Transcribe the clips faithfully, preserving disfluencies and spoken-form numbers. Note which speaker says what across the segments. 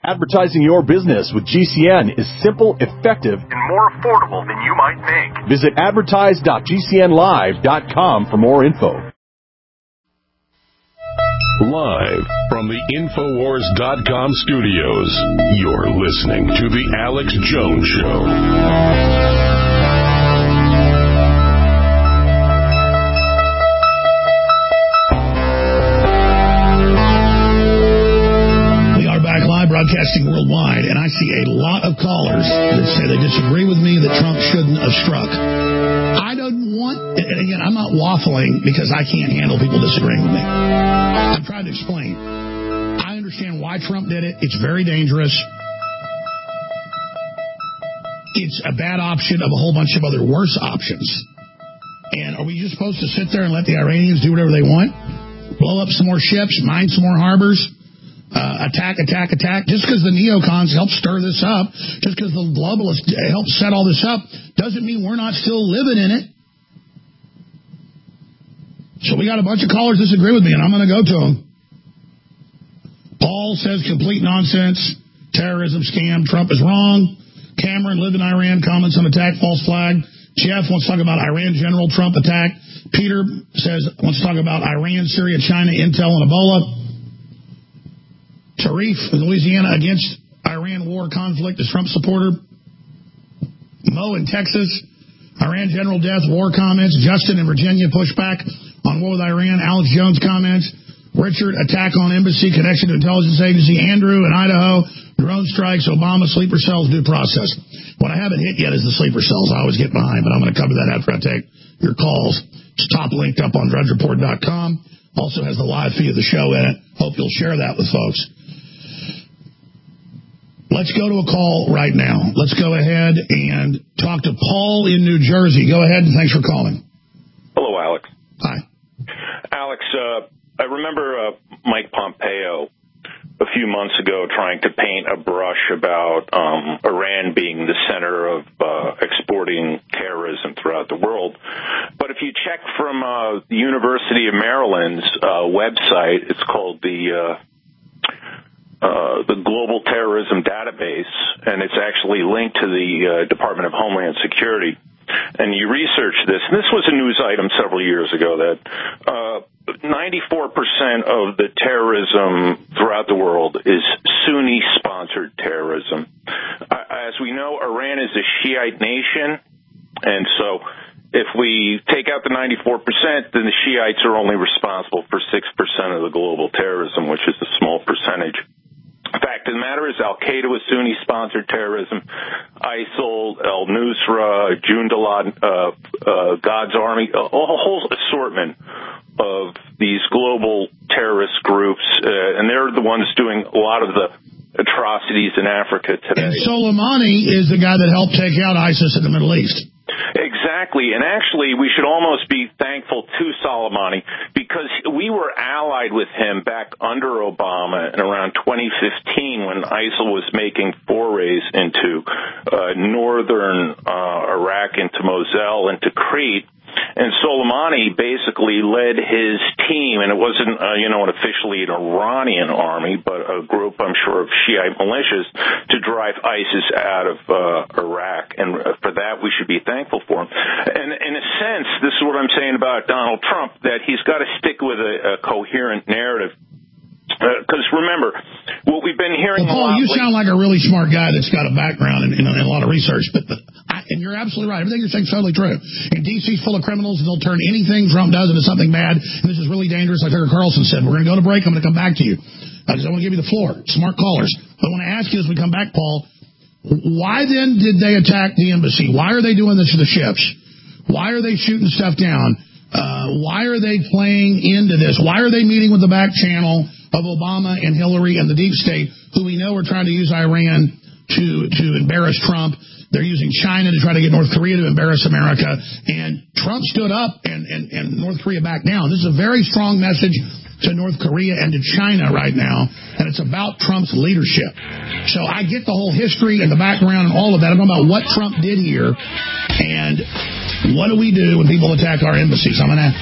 Speaker 1: Advertising your business with G C N is simple, effective, and more affordable than you might think. Visit advertise dot g c n live dot com for more info.
Speaker 2: Live from the Infowars dot com studios, you're listening to The Alex Jones Show.
Speaker 3: Broadcasting worldwide, and I see a lot of callers that say they disagree with me that Trump shouldn't have struck. I don't want, and again, I'm not waffling because I can't handle people disagreeing with me. I'm trying to explain. I understand why Trump did it. It's very dangerous. It's a bad option of a whole bunch of other worse options. And are we just supposed to sit there and let the Iranians do whatever they want? Blow up some more ships, mine some more harbors? Uh, attack, attack, attack. Just because the neocons help stir this up, just because the globalists help set all this up, doesn't mean we're not still living in it. So we got a bunch of callers disagree with me, and I'm going to go to them. Paul says complete nonsense, terrorism scam, Trump is wrong. Cameron lived in Iran, comments on attack, false flag. Jeff wants to talk about Iran general, Trump attack. Peter says wants to talk about Iran, Syria, China, Intel, and Ebola. Tarif in Louisiana against Iran war conflict as Trump supporter. Mo in Texas, Iran general death, war comments. Justin in Virginia, pushback on war with Iran. Alex Jones comments. Richard, attack on embassy, connection to intelligence agency. Andrew in Idaho, drone strikes, Obama, sleeper cells, due process. What I haven't hit yet is the sleeper cells. I always get behind, but I'm going to cover that after I take your calls. It's top linked up on drudge report dot com. Also has the live feed of the show in it. Hope you'll share that with folks. Let's go to a call right now. Let's go ahead and talk to Paul in New Jersey. Go ahead, and thanks for calling.
Speaker 4: Hello, Alex.
Speaker 3: Hi.
Speaker 4: Alex, uh, I remember uh, Mike Pompeo a few months ago trying to paint a brush about um, Iran being the center of uh, exporting terrorism throughout the world. But if you check from uh, the University of Maryland's uh, website, it's called the... Uh, Uh, the Global Terrorism Database, and it's actually linked to the uh, Department of Homeland Security. And you research this, and this was a news item several years ago, that uh, ninety-four percent of the terrorism throughout the world is Sunni-sponsored terrorism. Uh, as we know, Iran is a Shiite nation, and so if we take out the ninety-four percent, then the Shiites are only responsible for six percent of the global terrorism, which is a small percentage. The fact of the matter is Al-Qaeda was Sunni-sponsored terrorism. ISIL, al-Nusra, Jundallah, uh, uh, God's Army, a, a whole assortment of these global terrorist groups, uh, and they're the ones doing a lot of the atrocities in Africa today.
Speaker 3: And Soleimani is the guy that helped take out ISIS in the Middle East.
Speaker 4: Exactly, and actually we should almost be thankful to Soleimani because we were allied with him back under Obama in around twenty fifteen when ISIL was making forays into uh, northern uh, Iraq, into Mosul, into Crete. And Soleimani basically led his team, and it wasn't, uh, you know, an officially an Iranian army, but a group, I'm sure, of Shiite militias to drive ISIS out of uh, Iraq. And for that, we should be thankful for him. And in a sense, this is what I'm saying about Donald Trump, that he's got to stick with a, a coherent narrative. Because uh, remember, what we've been hearing...
Speaker 3: Well, Paul, you sound like a really smart guy that's got a background in, in, in a lot of research, but the, I, and you're absolutely right. Everything you're saying is totally true. And D C's full of criminals, and they'll turn anything Trump does into something bad, and this is really dangerous, like Tucker Carlson said. We're going to go to break. I'm going to come back to you. I just want to give you the floor. Smart callers. But I want to ask you as we come back, Paul, why then did they attack the embassy? Why are they doing this to the ships? Why are they shooting stuff down? Uh, why are they playing into this? Why are they meeting with the back channel of Obama and Hillary and the deep state, who we know are trying to use Iran to to embarrass Trump? They're using China to try to get North Korea to embarrass America. And Trump stood up and, and, and North Korea backed down. This is a very strong message to North Korea and to China right now, and it's about Trump's leadership. So I get the whole history and the background and all of that. I'm talking about what Trump did here and what do we do when people attack our embassies. I'm going to ask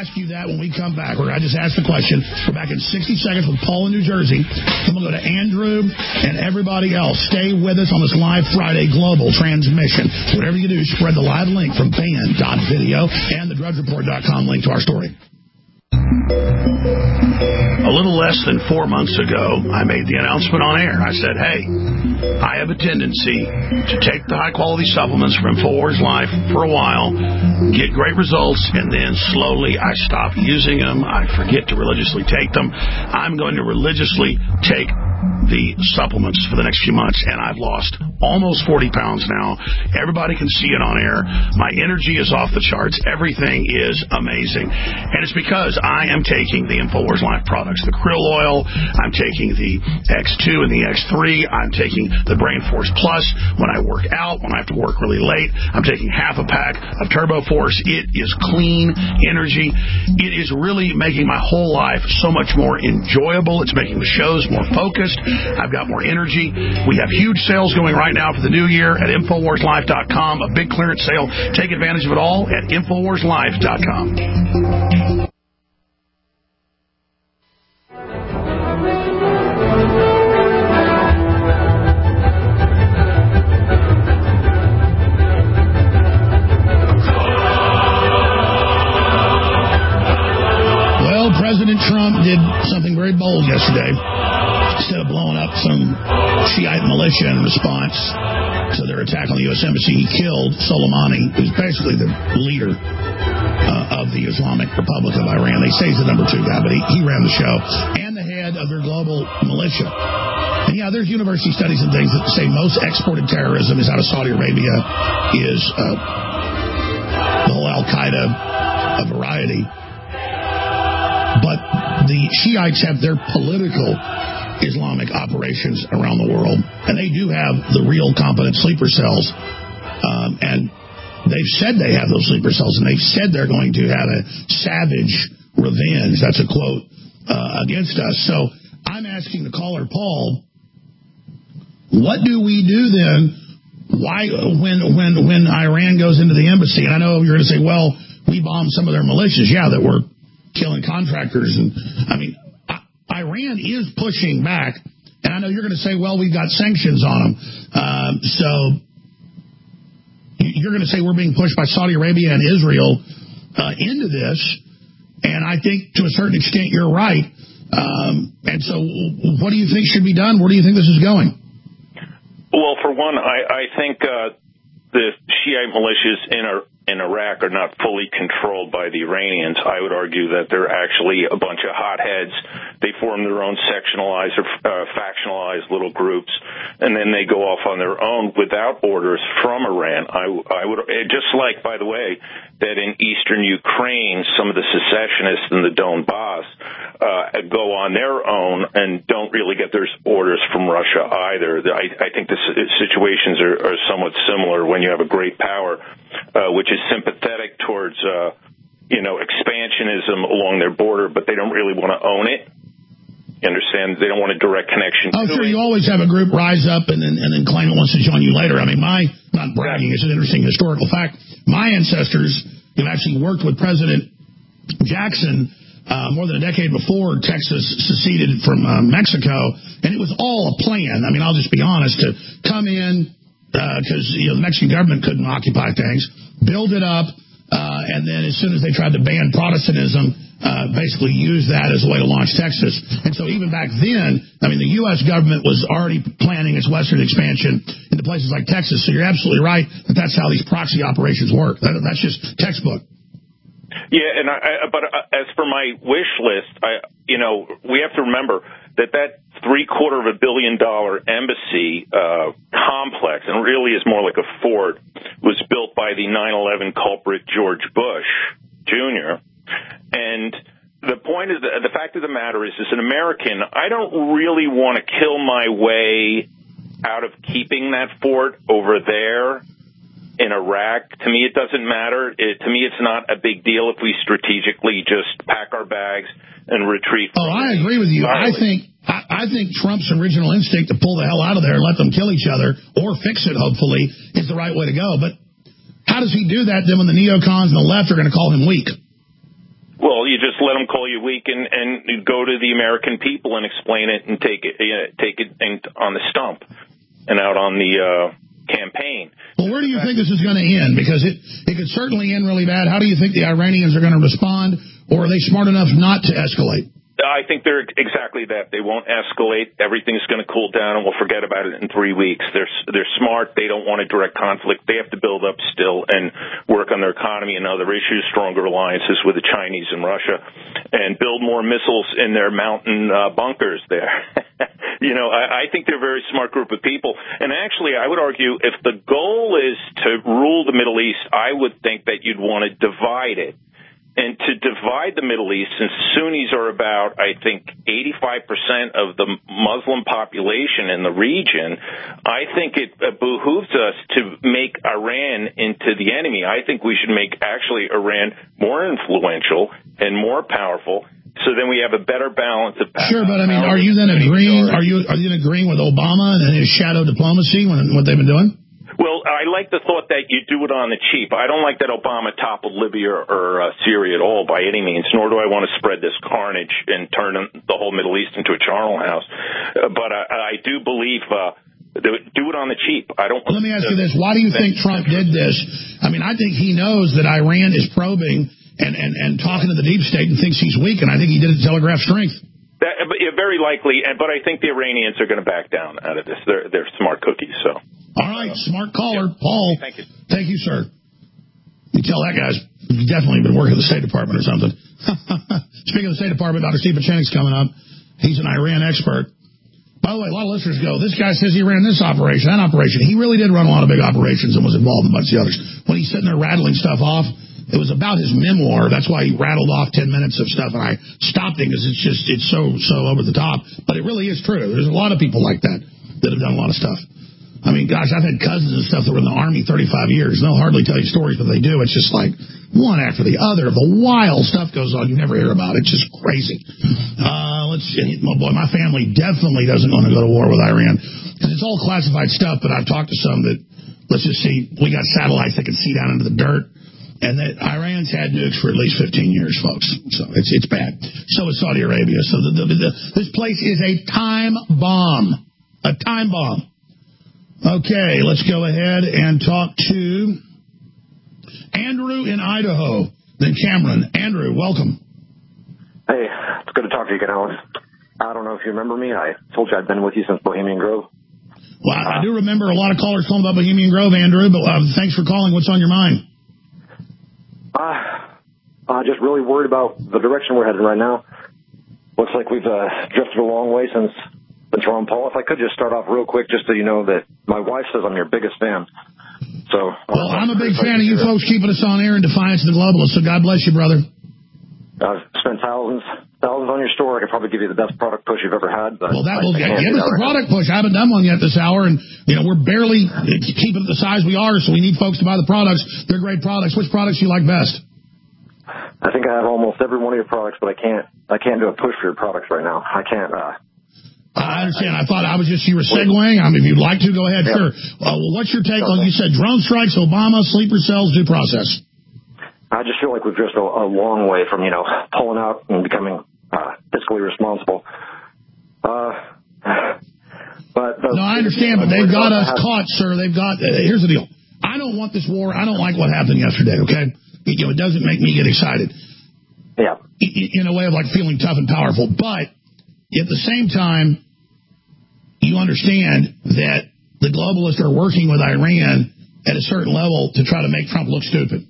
Speaker 3: ask you that when we come back. We're I just asked the question. We're back in sixty seconds with Paul in New Jersey. Then we'll go to Andrew and everybody else. Stay with us on this live Friday global transmission. Whatever you do, spread the live link from band dot video and the drudge report dot com link to our story.
Speaker 5: A little less than four months ago, I made the announcement on air. I said, hey, I have a tendency to take the high-quality supplements from InfoWars Life for a while, get great results, and then slowly I stop using them. I forget to religiously take them. I'm going to religiously take the supplements for the next few months, and I've lost almost forty pounds now. Everybody can see it on air. My energy is off the charts. Everything is amazing. And it's because I am taking the InfoWars Life products, the krill oil. I'm taking the X two and the X three. I'm taking the Brain Force Plus when I work out, when I have to work really late. I'm taking half a pack of Turbo Force. It is clean energy. It is really making my whole life so much more enjoyable. It's making the shows more focused. I've got more energy. We have huge sales going right now for the new year at InfoWars Life dot com. A big clearance sale. Take advantage of it all at InfoWars Life dot com.
Speaker 3: Well, President Trump did something very bold yesterday. Instead of blowing up some Shiite militia in response to their attack on the U S Embassy, he killed Soleimani, who's basically the leader uh, of the Islamic Republic of Iran. They say he's the number two guy, but he, he ran the show, and the head of their global militia. And yeah, there's university studies and things that say most exported terrorism is out of Saudi Arabia, is uh, the whole Al-Qaeda a variety. But the Shiites have their political Islamic operations around the world, and they do have the real competent sleeper cells, um, and they've said they have those sleeper cells, and they've said they're going to have a savage revenge, that's a quote, uh, against us. So I'm asking the caller, Paul, what do we do then why when when when Iran goes into the embassy? And I know you're going to say, well, we bombed some of their militias, yeah, that were killing contractors, and I mean, Iran is pushing back, and I know you're going to say, well, we've got sanctions on them. Um, so you're going to say we're being pushed by Saudi Arabia and Israel uh, into this, and I think to a certain extent you're right. Um, and so what do you think should be done? Where do you think this is going?
Speaker 4: Well, for one, I, I think uh, the Shiite militias in our in Iraq are not fully controlled by the Iranians. I would argue that they're actually a bunch of hotheads. They form their own sectionalized or uh, factionalized little groups, and then they go off on their own without orders from Iran. I, I would, just like, by the way, that in eastern Ukraine, some of the secessionists in the Donbass uh, go on their own and don't really get their orders from Russia either. I, I think the situations are, are somewhat similar when you have a great power, uh, which is sympathetic towards, uh, you know, expansionism along their border, but they don't really want to own it. You understand? They don't want a direct connection.
Speaker 3: Oh,
Speaker 4: to
Speaker 3: sure.
Speaker 4: it.
Speaker 3: You always have a group rise up and then and then claim it wants to join you later. I mean, my, not bragging, it's an interesting historical fact. My ancestors have actually worked with President Jackson uh, more than a decade before Texas seceded from uh, Mexico, and it was all a plan. I mean, I'll just be honest, to come in, because uh, you know, the Mexican government couldn't occupy things, build it up, uh, and then as soon as they tried to ban Protestantism, uh, basically use that as a way to launch Texas. And so even back then, I mean, the U S government was already planning its western expansion into places like Texas. So you're absolutely right that that's how these proxy operations work. That, that's just textbook.
Speaker 4: Yeah, and I, I, but as for my wish list, I, you know, we have to remember that that three-quarter of a billion dollar embassy uh, complex, and really is more like a fort, was built by the nine eleven culprit George Bush Junior And the point is, the, the fact of the matter is, as an American, I don't really want to kill my way out of keeping that fort over there in Iraq. To me, it doesn't matter. It, to me, it's not a big deal if we strategically just pack our bags and retreat.
Speaker 3: Oh, I agree with you. I think I, I think Trump's original instinct to pull the hell out of there and let them kill each other, or fix it, hopefully, is the right way to go. But how does he do that then when the neocons and the left are going to call him weak?
Speaker 4: Well, you just let them call you weak and, and go to the American people and explain it and take it, uh, take it in, on the stump and out on the uh, campaign.
Speaker 3: Well, where do you think this is going to end? Because it, it could certainly end really bad. How do you think the Iranians are going to respond, or are they smart enough not to escalate?
Speaker 4: I think they're exactly that. They won't escalate. Everything's going to cool down, and we'll forget about it in three weeks. They're they're smart. They don't want a direct conflict. They have to build up still and work on their economy and other issues, stronger alliances with the Chinese and Russia, and build more missiles in their mountain uh, bunkers there. You know, I, I think they're a very smart group of people. And actually, I would argue if the goal is to rule the Middle East, I would think that you'd want to divide it. And to divide the Middle East, since Sunnis are about, I think, eighty-five percent of the Muslim population in the region, I think it behooves us to make Iran into the enemy. I think we should make, actually, Iran more influential and more powerful, so then we have a better balance of power.
Speaker 3: Sure, but I mean, are you then agreeing, are you, are you then agreeing with Obama and his shadow diplomacy, when, what they've been doing?
Speaker 4: Well, I like the thought that you do it on the cheap. I don't like that Obama toppled Libya or uh, Syria at all by any means, nor do I want to spread this carnage and turn the whole Middle East into a charnel house. Uh, but I, I do believe uh, do it on the cheap. I don't.
Speaker 3: Let me ask you this. Why do you think Trump did this? I mean, I think he knows that Iran is probing and, and, and talking to the deep state and thinks he's weak, and I think he did it to telegraph strength.
Speaker 4: That, yeah, very likely, but I think the Iranians are going to back down out of this. They're, they're smart cookies, so...
Speaker 3: All right, smart caller, yeah. Paul.
Speaker 4: Thank you.
Speaker 3: Thank you, sir. You tell that guy's definitely been working at the State Department or something. Speaking of the State Department, Doctor Steve Pachanik's coming up. He's an Iran expert. By the way, a lot of listeners go, this guy says he ran this operation, that operation. He really did run a lot of big operations and was involved in a bunch of the others. When he's sitting there rattling stuff off, it was about his memoir. That's why he rattled off ten minutes of stuff, and I stopped him because it's just, it's so, so over the top. But it really is true. There's a lot of people like that that have done a lot of stuff. I mean, gosh, I've had cousins and stuff that were in the Army thirty-five years. They'll hardly tell you stories, but they do. It's just like one after the other. The wild stuff goes on. You never hear about it. It's just crazy. Uh, let's see. Oh, boy, my family definitely doesn't want to go to war with Iran because it's all classified stuff, but I've talked to some that, let's just see, we got satellites that can see down into the dirt, and that Iran's had nukes for at least fifteen years, folks. So it's it's bad. So is Saudi Arabia. So the, the, the, this place is a time bomb. A time bomb. Okay, let's go ahead and talk to Andrew in Idaho, then Cameron. Andrew, welcome.
Speaker 6: Hey, it's good to talk to you again, Alex. I don't know if you remember me. I told you I'd been with you since Bohemian Grove.
Speaker 3: Well, I, I do remember a lot of callers calling about Bohemian Grove, Andrew, but uh, thanks for calling. What's on your mind?
Speaker 6: Uh, uh, just really worried about the direction we're headed right now. Looks like we've uh, drifted a long way since... But Ron Paul, if I could just start off real quick, just so you know that my wife says I'm your biggest fan. So,
Speaker 3: well, I'm a big fan of you folks keeping us on air in defiance of the globalists. So God bless you, brother.
Speaker 6: I've spent thousands, thousands on your store. I could probably give you the best product push you've ever had. But
Speaker 3: well, that will
Speaker 6: give
Speaker 3: us the product push. I haven't done one yet this hour, and you know we're barely keeping it the size we are. So we need folks to buy the products. They're great products. Which products do you like best?
Speaker 6: I think I have almost every one of your products, but I can't. I can't do a push for your products right now. I can't. Uh,
Speaker 3: I understand. I thought I was just, you were segueing. I mean, if you'd like to, go ahead. Yeah. Sure. Uh, well, what's your take on, you said, drone strikes, Obama, sleeper cells, due process?
Speaker 6: I just feel like we've drifted a, a long way from, you know, pulling out and becoming uh, fiscally responsible. Uh, but the,
Speaker 3: No, I understand, but they've got us caught, sir. They've got, uh, here's the deal. I don't want this war. I don't like what happened yesterday, okay? It, you know, it doesn't make me get excited.
Speaker 6: Yeah.
Speaker 3: In a way of, like, feeling tough and powerful. But at the same time, you understand that the globalists are working with Iran at a certain level to try to make Trump look stupid.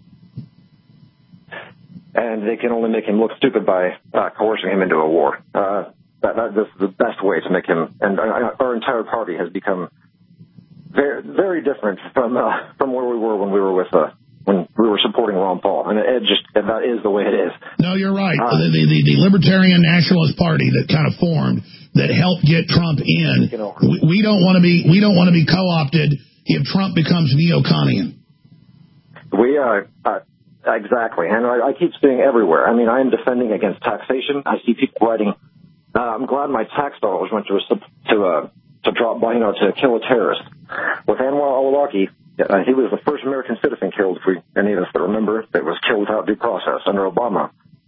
Speaker 6: And they can only make him look stupid by uh, coercing him into a war. Uh, that, that, this is the best way to make him, and uh, our entire party has become very, very different from uh, from where we were when we were with uh, when we were supporting Ron Paul, and it just and that is the way it is.
Speaker 3: No, you're right. Uh, the, the, the Libertarian Nationalist Party that kind of formed that helped get Trump in. You know, we, we don't want to be we don't want to be co-opted if Trump becomes neo-Conian.
Speaker 6: We are. Uh, Exactly, and I, I keep seeing everywhere. I mean, I am defending against taxation. I see people writing, uh, I'm glad my tax dollars went to to uh, to drop by, you know, to kill a terrorist. With Anwar al-Awlaki, uh, he was the first American citizen killed, if we, any of us that remember, that was killed without due process under Obama.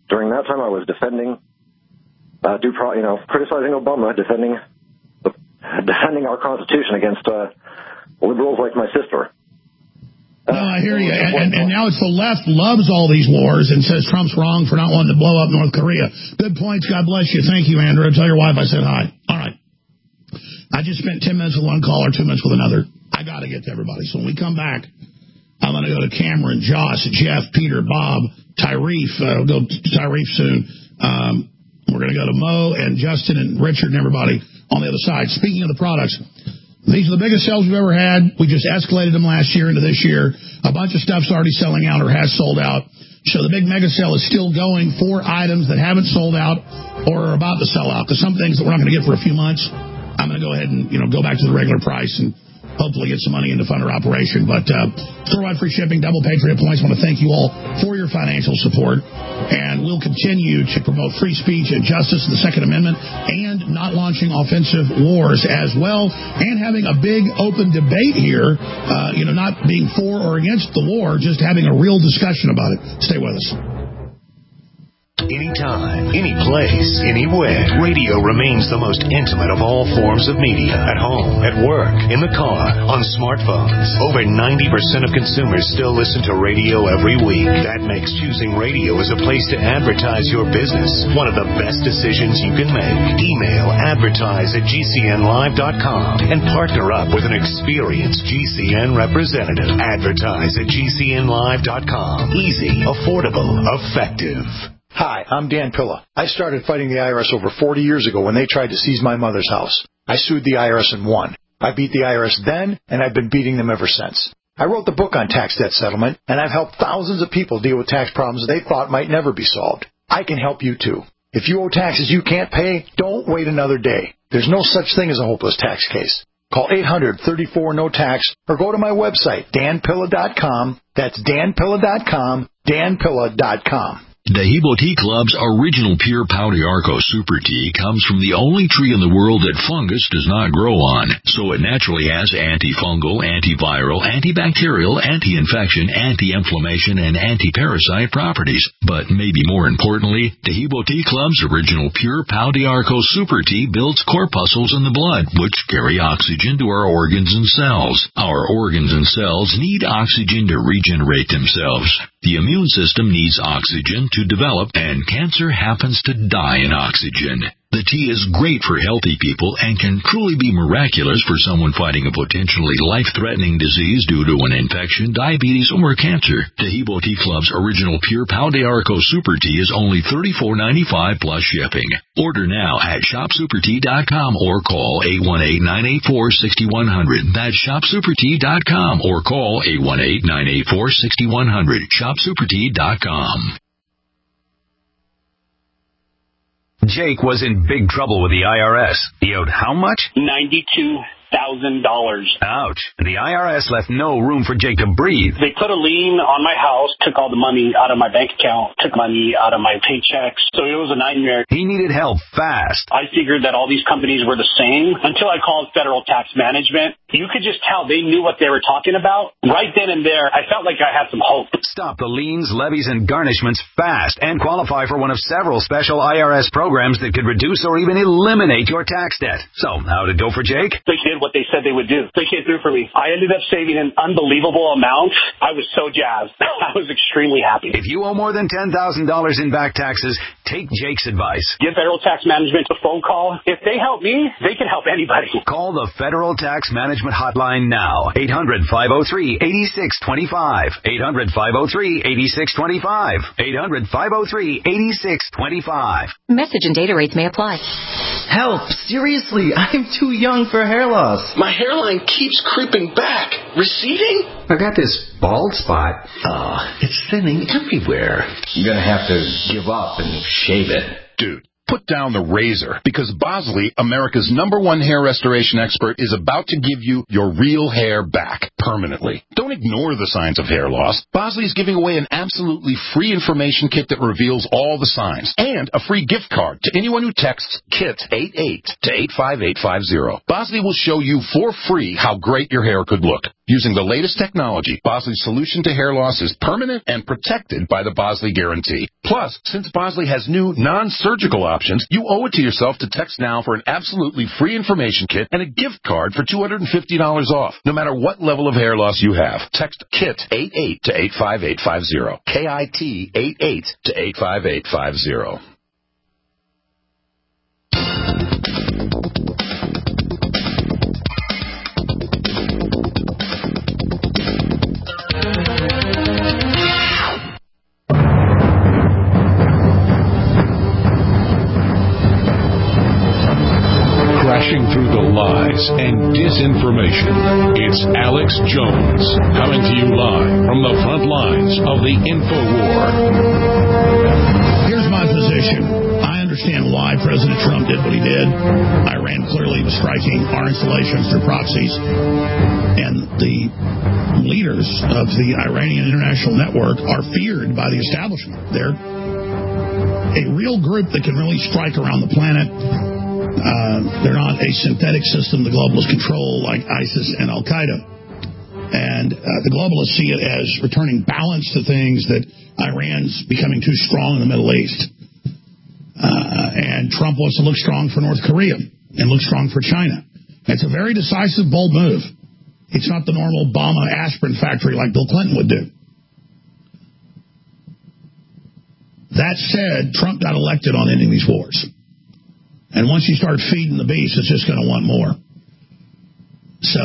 Speaker 6: during that time, I was defending, uh, due pro, you know, criticizing Obama, defending, the, defending our Constitution against uh, liberals like my sister.
Speaker 3: No, I hear you. And, and, and now it's the left loves all these wars and says Trump's wrong for not wanting to blow up North Korea. Good points. God bless you. Thank you, Andrew. Tell your wife I said hi. All right. I just spent ten minutes with one caller, two minutes with another. I got to get to everybody. So when we come back, I'm going to go to Cameron, Joss, Jeff, Peter, Bob, Tyreef. Uh, we'll go to Tyreef soon. Um, we're going to go to Mo and Justin and Richard and everybody on the other side. Speaking of the products, these are the biggest sales we've ever had. We just escalated them last year into this year. A bunch of stuff's already selling out or has sold out. So the big mega sale is still going for items that haven't sold out or are about to sell out. Because some things that we're not going to get for a few months, I'm going to go ahead and, you know, go back to the regular price and hopefully get some money into fund our operation. But uh, store-wide free shipping, double Patriot points. I want to thank you all for your financial support. And we'll continue to promote free speech and justice in the Second Amendment and not launching offensive wars as well. And having a big open debate here, uh, you know, not being for or against the war, just having a real discussion about it. Stay with us.
Speaker 7: Anytime, any place, anywhere. Radio remains the most intimate of all forms of media. At home, at work, in the car, on smartphones. Over ninety percent of consumers still listen to radio every week. That makes choosing radio as a place to advertise your business one of the best decisions you can make. Email advertise at G C N live dot com and partner up with an experienced G C N representative. Advertise at G C N live dot com. Easy, affordable, effective.
Speaker 8: Hi, I'm Dan Pilla. I started fighting the I R S over forty years ago when they tried to seize my mother's house. I sued the I R S and won. I beat the I R S then, and I've been beating them ever since. I wrote the book on tax debt settlement, and I've helped thousands of people deal with tax problems they thought might never be solved. I can help you, too. If you owe taxes you can't pay, don't wait another day. There's no such thing as a hopeless tax case. Call eight hundred, thirty-four, no tax or go to my website, dan pilla dot com. That's dan pilla dot com, dan pilla dot com.
Speaker 9: Dehibo Tea Club's original pure Pau d'Arco Super Tea comes from the only tree in the world that fungus does not grow on, so it naturally has antifungal, antiviral, antibacterial, anti-infection, anti-inflammation, and anti-parasite properties. But maybe more importantly, Dehibo Tea Club's original pure Pau d'Arco Super Tea builds corpuscles in the blood, which carry oxygen to our organs and cells. Our organs and cells need oxygen to regenerate themselves. The immune system needs oxygen to develop, and cancer happens to die in oxygen. The tea is great for healthy people and can truly be miraculous for someone fighting a potentially life-threatening disease due to an infection, diabetes, or cancer. Dehibo Tea Club's original pure Pau d'Arco Super Tea is only thirty-four ninety-five plus shipping. Order now at shop super tea dot com or call eight one eight, nine eight four, six one zero zero. That's shop super tea dot com or call eight one eight, nine eight four, six one zero zero. shop super tea dot com.
Speaker 10: Jake was in big trouble with the I R S. He owed how much?
Speaker 11: ninety-two thousand dollars.
Speaker 10: Ouch. And the I R S left no room for Jake to breathe.
Speaker 11: They put a lien on my house, took all the money out of my bank account, took money out of my paychecks. So it was a nightmare.
Speaker 10: He needed help fast.
Speaker 11: I figured that all these companies were the same until I called Federal Tax Management. You could just tell they knew what they were talking about. Right then and there, I felt like I had some hope.
Speaker 10: Stop the liens, levies, and garnishments fast and qualify for one of several special I R S programs that could reduce or even eliminate your tax debt. So, how'd it go for Jake?
Speaker 11: They did what they said they would do. They came through for me. I ended up saving an unbelievable amount. I was so jazzed. I was extremely happy.
Speaker 10: If you owe more than ten thousand dollars in back taxes, take Jake's advice.
Speaker 11: Give Federal Tax Management a phone call. If they help me, they can help anybody.
Speaker 10: Call the Federal Tax Management Hotline now. eight hundred, five oh three, eight six two five. eight hundred, five oh three, eight six two five. eight hundred, five oh three, eight six two five.
Speaker 12: Message and data rates may apply.
Speaker 13: Help! Seriously, I'm too young for hair loss.
Speaker 14: My hairline keeps creeping back. Receding?
Speaker 13: I got this bald spot.
Speaker 14: Oh, it's thinning everywhere.
Speaker 13: I'm gonna have to give up and shave it.
Speaker 15: Dude, put down the razor, because Bosley, America's number one hair restoration expert, is about to give you your real hair back. permanently. Don't ignore the signs of hair loss. Bosley is giving away an absolutely free information kit that reveals all the signs and a free gift card to anyone who texts KIT eighty-eight to eight five eight five zero. Bosley will show you for free how great your hair could look. Using the latest technology, Bosley's solution to hair loss is permanent and protected by the Bosley Guarantee. Plus, since Bosley has new non-surgical options, you owe it to yourself to text now for an absolutely free information kit and a gift card for two hundred fifty dollars off, no matter what level of hair loss you have. Text KIT eighty-eight to eight five eight five zero. K I T eighty-eight to eight five eight five zero.
Speaker 2: Crashing through the lies and disinformation. It's Alex Jones, coming to you live from the front lines of the InfoWar.
Speaker 3: Here's my position. I understand why President Trump did what he did. Iran clearly was striking our installations through proxies. And the leaders of the Iranian International Network are feared by the establishment. They're a real group that can really strike around the planet. Uh, they're not a synthetic system the globalists control like ISIS and Al-Qaeda. And uh, the globalists see it as returning balance to things, that Iran's becoming too strong in the Middle East. Uh, and Trump wants to look strong for North Korea and look strong for China. It's a very decisive, bold move. It's not the normal Obama aspirin factory like Bill Clinton would do. That said, Trump got elected on ending these wars. And once you start feeding the beast, it's just going to want more. So,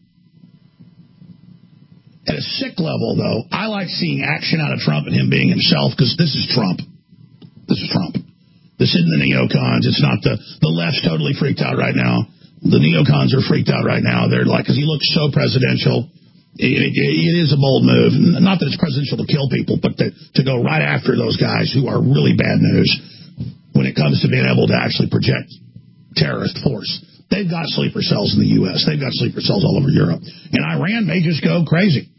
Speaker 3: at a sick level, though, I like seeing action out of Trump and him being himself, because this is Trump. This is Trump. This isn't the neocons. It's not the, the left's totally freaked out right now. The neocons are freaked out right now. They're like, because he looks so presidential. It, it, it is a bold move. Not that it's presidential to kill people, but to, to go right after those guys who are really bad news when it comes to being able to actually project terrorist force. They've got sleeper cells in the U S. They've got sleeper cells all over Europe. And Iran may just go crazy.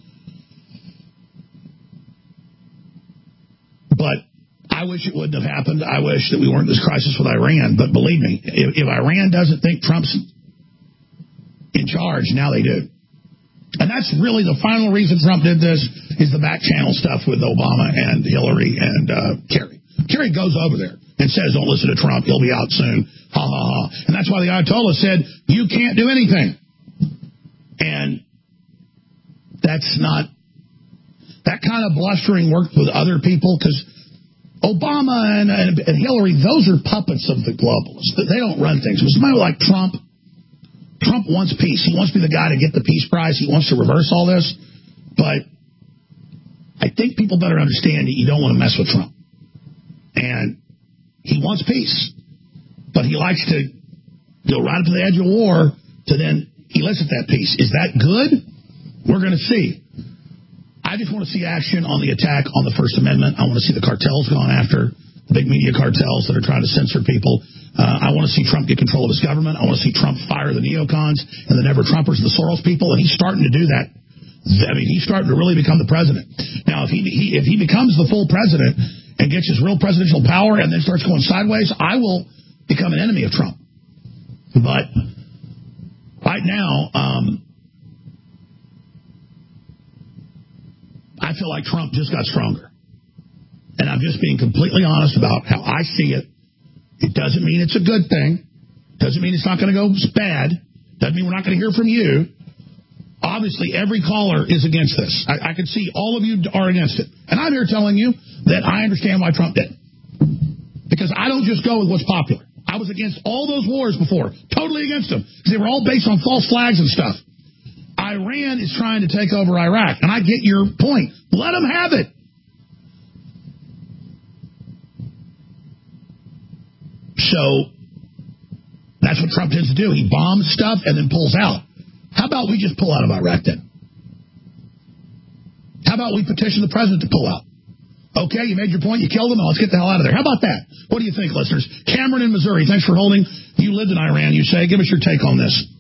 Speaker 3: But I wish it wouldn't have happened. I wish that we weren't in this crisis with Iran. But believe me, if, if Iran doesn't think Trump's in charge, now they do. And that's really the final reason Trump did this, is the back channel stuff with Obama and Hillary and uh, Kerry. Kerry goes over there and says, don't listen to Trump, he'll be out soon. Ha, ha, ha. And that's why the Ayatollah said, you can't do anything. And that's not, that kind of blustering worked with other people, because Obama and, and, and Hillary, those are puppets of the globalists. They don't run things. With somebody like Trump, Trump wants peace. He wants to be the guy to get the peace prize. He wants to reverse all this. But I think people better understand that you don't want to mess with Trump. And he wants peace, but he likes to go right up to the edge of war to then elicit that peace. Is that good? We're going to see. I just want to see action on the attack on the First Amendment. I want to see the cartels gone after, the big media cartels that are trying to censor people. Uh, I want to see Trump get control of his government. I want to see Trump fire the neocons and the never-Trumpers, the Soros people, and he's starting to do that. I mean, he's starting to really become the president. Now, if he, he if he becomes the full president and gets his real presidential power and then starts going sideways, I will become an enemy of Trump. But right now, um, I feel like Trump just got stronger. And I'm just being completely honest about how I see it. It doesn't mean it's a good thing. Doesn't mean it's not going to go bad. Doesn't mean we're not going to hear from you. Obviously, every caller is against this. I, I can see all of you are against it. And I'm here telling you that I understand why Trump did. Because I don't just go with what's popular. I was against all those wars before. Totally against them. Because they were all based on false flags and stuff. Iran is trying to take over Iraq. And I get your point. Let them have it. So, that's what Trump tends to do. He bombs stuff and then pulls out. How about we just pull out of Iraq then? How about we petition the president to pull out? Okay, you made your point, you killed them, now let's get the hell out of there. How about that? What do you think, listeners? Cameron in Missouri, thanks for holding. You lived in Iran, you say. Give us your take on this.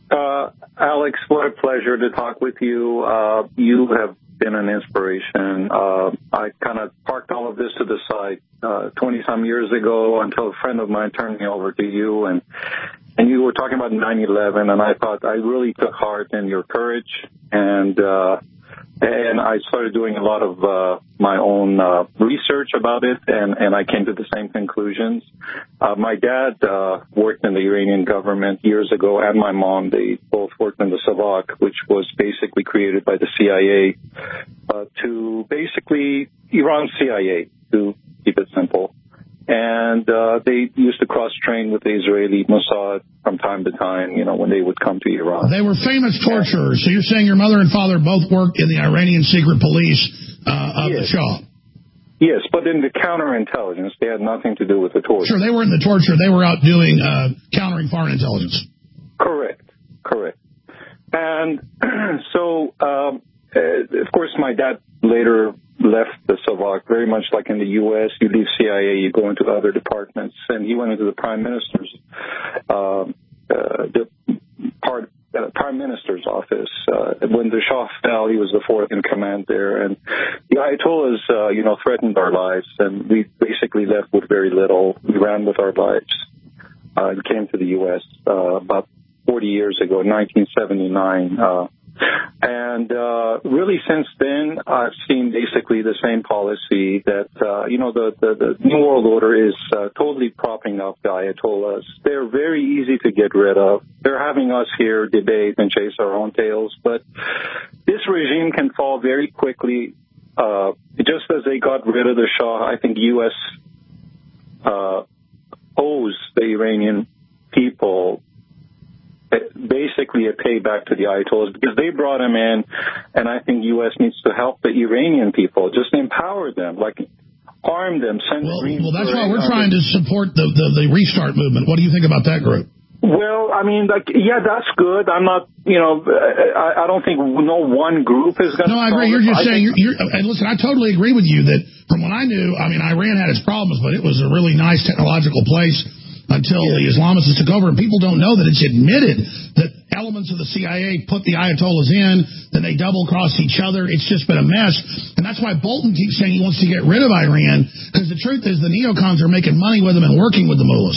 Speaker 16: Uh, Alex, what a pleasure to talk with you. Uh, you have been an inspiration. Uh, I kind of parked all of this to the side uh, twenty-some years ago until a friend of mine turned me over to you, and and you were talking about nine eleven, and I thought I really took heart in your courage, and uh, and I started doing a lot of uh, my own uh, research about it, and, and I came to the same conclusions. Uh, my dad uh, worked in the Iranian government years ago, and my mom, they both worked in the Savak, which was basically created by the C I A uh, to basically Iran's C I A, to keep it simple. And uh, they used to cross-train with the Israeli Mossad from time to time, you know, when they would come to Iran.
Speaker 3: They were famous torturers. So you're saying your mother and father both worked in the Iranian secret police uh, of
Speaker 16: yes.
Speaker 3: the Shah?
Speaker 16: Yes, but in the counterintelligence, they had nothing to do with the torture.
Speaker 3: Sure, they were in the torture. They were out doing uh, countering foreign intelligence.
Speaker 16: Correct, correct. And so, um, uh, of course, my dad later left the Savak, very much like in the U S. You leave C I A, you go into the other departments, and he went into the Prime Minister's uh, uh, the part, uh, Prime Minister's office. Uh, when the Shah fell, he was the fourth in command there, and the Ayatollahs, uh, you know, threatened our lives, and we basically left with very little. We ran with our lives uh, and came to the U S uh, about forty years ago, in nineteen seventy-nine. Uh, And uh, really since then, I've seen basically the same policy that, uh, you know, the, the, the New World Order is uh, totally propping up the Ayatollahs. They're very easy to get rid of. They're having us here debate and chase our own tails. But this regime can fall very quickly. Uh, just as they got rid of the Shah, I think U S uh, owes the Iranian people basically a payback to the Ayatollahs because they brought him in, and I think U S needs to help the Iranian people, just empower them, like arm them, send
Speaker 3: well,
Speaker 16: them.
Speaker 3: Well, that's why we're trying to support the, the, the restart movement. What do you think about that group?
Speaker 16: Well, I mean, like, yeah, that's good. I'm not, you know, I, I don't think no one group is going to.
Speaker 3: No, I agree. You're just I saying, you're, you're, and listen, I totally agree with you that from what I knew, I mean, Iran had its problems, but it was a really nice technological place until the Islamists took over, and people don't know that it's admitted that elements of the C I A put the Ayatollahs in, then they double-crossed each other. It's just been a mess, and that's why Bolton keeps saying he wants to get rid of Iran, because the truth is the neocons are making money with them and working with the mullahs.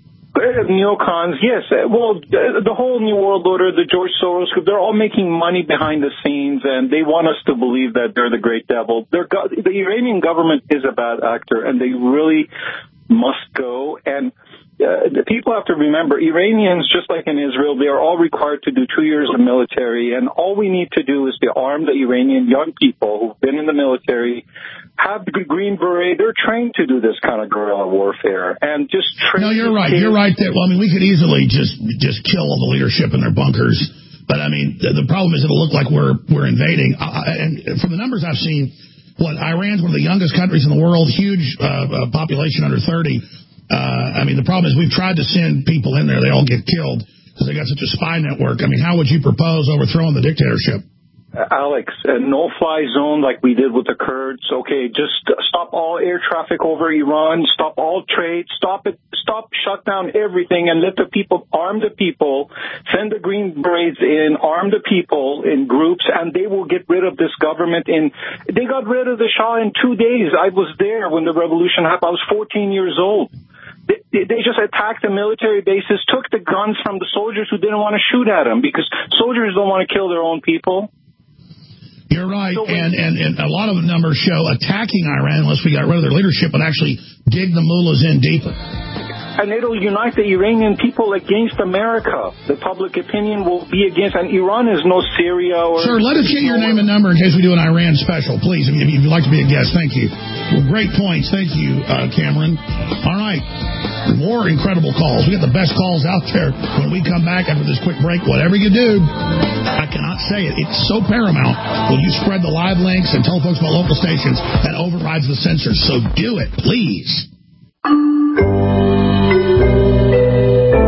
Speaker 16: Neocons, yes. Well, the whole New World Order, the George Soros group, they're all making money behind the scenes, and they want us to believe that they're the great devil. They're, the Iranian government is a bad actor, and they really must go. And Uh, the people have to remember, Iranians, just like in Israel, they are all required to do two years of military, and all we need to do is to arm the Iranian young people who've been in the military, have the Green Beret. They're trained to do this kind of guerrilla warfare, and just train.
Speaker 3: No, you're right. Kids. You're right. That, well, I mean, we could easily just just kill all the leadership in their bunkers, but I mean, the, the problem is it'll look like we're we're invading. Uh, and from the numbers I've seen, what Iran's one of the youngest countries in the world, huge uh, uh, population under thirty. Uh, I mean, the problem is we've tried to send people in there. They all get killed because they got such a spy network. I mean, how would you propose overthrowing the dictatorship?
Speaker 16: Uh, Alex, a no-fly zone like we did with the Kurds. Okay, just stop all air traffic over Iran, stop all trade, stop it, stop, shut down everything, and let the people, arm the people, send the Green Berets in, arm the people in groups, and they will get rid of this government. In they got rid of the Shah in two days. I was there when the revolution happened. I was fourteen years old. They, they just attacked the military bases, took the guns from the soldiers who didn't want to shoot at them because soldiers don't want to kill their own people.
Speaker 3: You're right, so and, and, and a lot of the numbers show attacking Iran, unless we got rid of their leadership, would actually dig the mullahs in deeper.
Speaker 16: And it'll unite the Iranian people against America. The public opinion will be against, and Iran is no Syria. Or
Speaker 3: Sir, let us get your name and number in case we do an Iran special, please, if you'd like to be a guest. Thank you. Well, great points. Thank you, uh, Cameron. All right. More incredible calls. We got the best calls out there. When we come back after this quick break, whatever you do, I cannot say it. It's so paramount. Will you spread the live links and tell folks about local stations? That overrides the censors. So do it, please.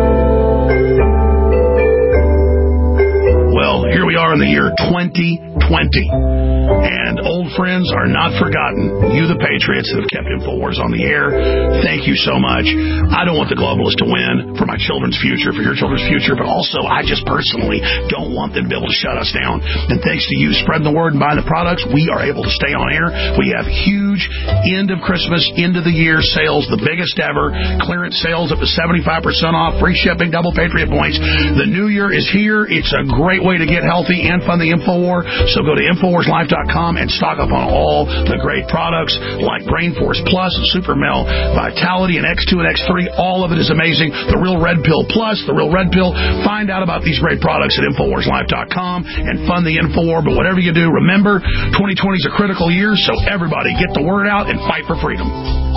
Speaker 5: Well, here we are in the year twenty twenty. And old friends are not forgotten. You, the patriots, that have kept InfoWars on the air, thank you so much. I don't want the globalists to win for my children's future, for your children's future, but also I just personally don't want them to be able to shut us down. And thanks to you spreading the word and buying the products, we are able to stay on air. We have huge end of Christmas, end of the year sales, the biggest ever. Clearance sales up to seventy-five percent off, free shipping, double Patriot points. The new year is here. It's a great way to get healthy and fund the InfoWar. So go to InfoWars Life dot com and stock up on all the great products like Brain Force Plus, Super Mel, Vitality, and X two and X three. All of it is amazing. The Real Red Pill Plus, the Real Red Pill. Find out about these great products at InfoWars Life dot com and fund the InfoWar. But whatever you do, remember, twenty twenty is a critical year, so everybody get the word out and fight for freedom.